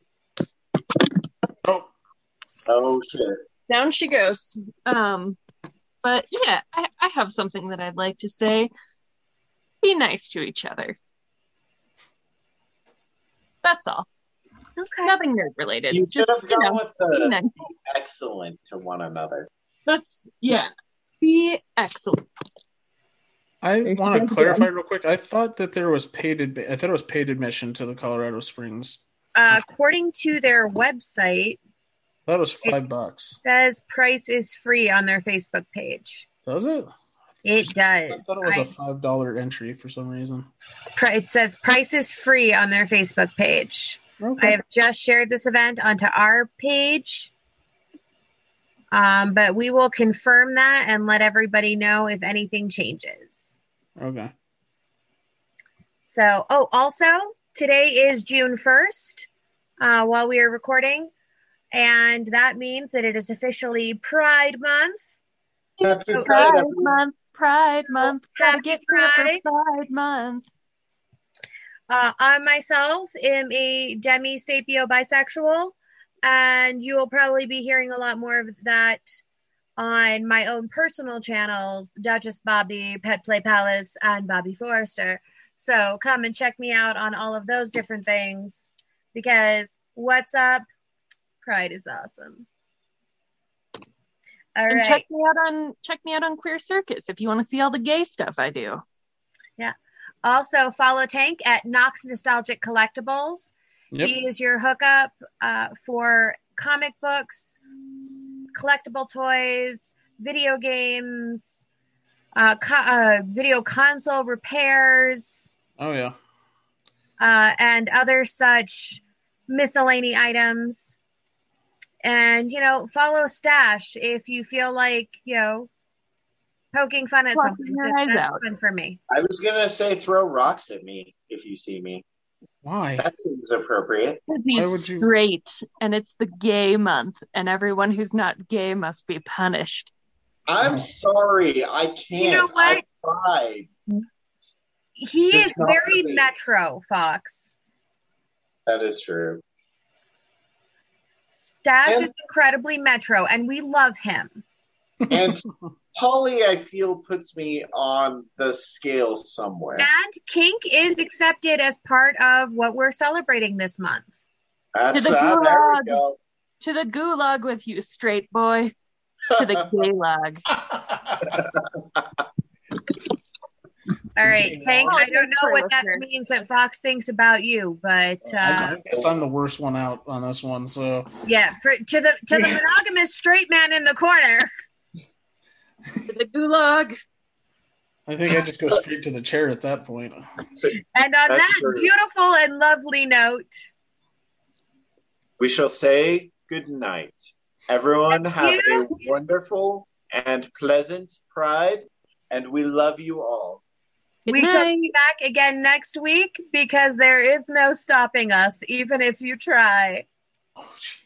Oh, Oh shit. down she goes. Um, but yeah, I, I have something that I'd like to say. Be nice to each other. That's all. Okay. Nothing nerd related. You should Just, have you gone know, with be the nice. excellent to one another. That's, yeah. Be excellent. I There she want goes to clarify again. real quick. I thought that there was paid. Admi- I thought it was paid admission to the Colorado Springs. Uh, according to their website, I thought it was five it bucks. says price is free on their Facebook page. Does it? It I does. thought it was I- a five dollar entry for some reason. pri- it says price is free on their Facebook page. Okay. I have just shared this event onto our page. Um, but we will confirm that and let everybody know if anything changes. Okay. So, oh, also, today is June first uh, while we are recording. And that means that it is officially Pride Month. Happy So- Pride, Pride everyone. Month, Pride Month. Gotta Happy get here Pride. for Pride Month. Uh, I myself am a demisapio bisexual, and you will probably be hearing a lot more of that on my own personal channels, Duchess Bobby, Pet Play Palace, and Bobby Forrester. So come and check me out on all of those different things, because what's up? Pride is awesome. All And right. check me out on check me out on Queer Circus if you want to see all the gay stuff I do. Also, follow Tank at Knox Nostalgic Collectibles. Yep. He is your hookup uh, for comic books, collectible toys, video games, uh, co- uh, video console repairs, Oh yeah. uh, and other such miscellany items. And, you know, follow Stash if you feel like, you know, poking fun at Plucking something. your 'cause eyes That's out. fun for me. I was gonna say throw rocks at me if you see me. Why? That seems appropriate. Because Why he's would you- straight, and it's the gay month, and everyone who's not gay must be punished. I'm Oh. sorry, I can't. You know what? I tried. He Just is not very for me. Metro, Fox. That is true. Stash And- is incredibly Metro, and we love him. And Polly, I feel, puts me on the scale somewhere. And kink is accepted as part of what we're celebrating this month. That's To the uh, there we gulag. go. To the gulag with you, straight boy. To the gay log. All right, Tank, Oh, I don't know what that listener. means that Fox thinks about you, but uh, I guess I'm the worst one out on this one. So yeah, for, to the to the monogamous straight man in the corner. To the gulag. I think I just go straight to the chair at that point. And on That's that true. beautiful and lovely note, We shall say good night. Everyone Thank have you. a wonderful and pleasant Pride, and we love you all. Good we shall night. be back again next week because there is no stopping us, even if you try. Oh, gee.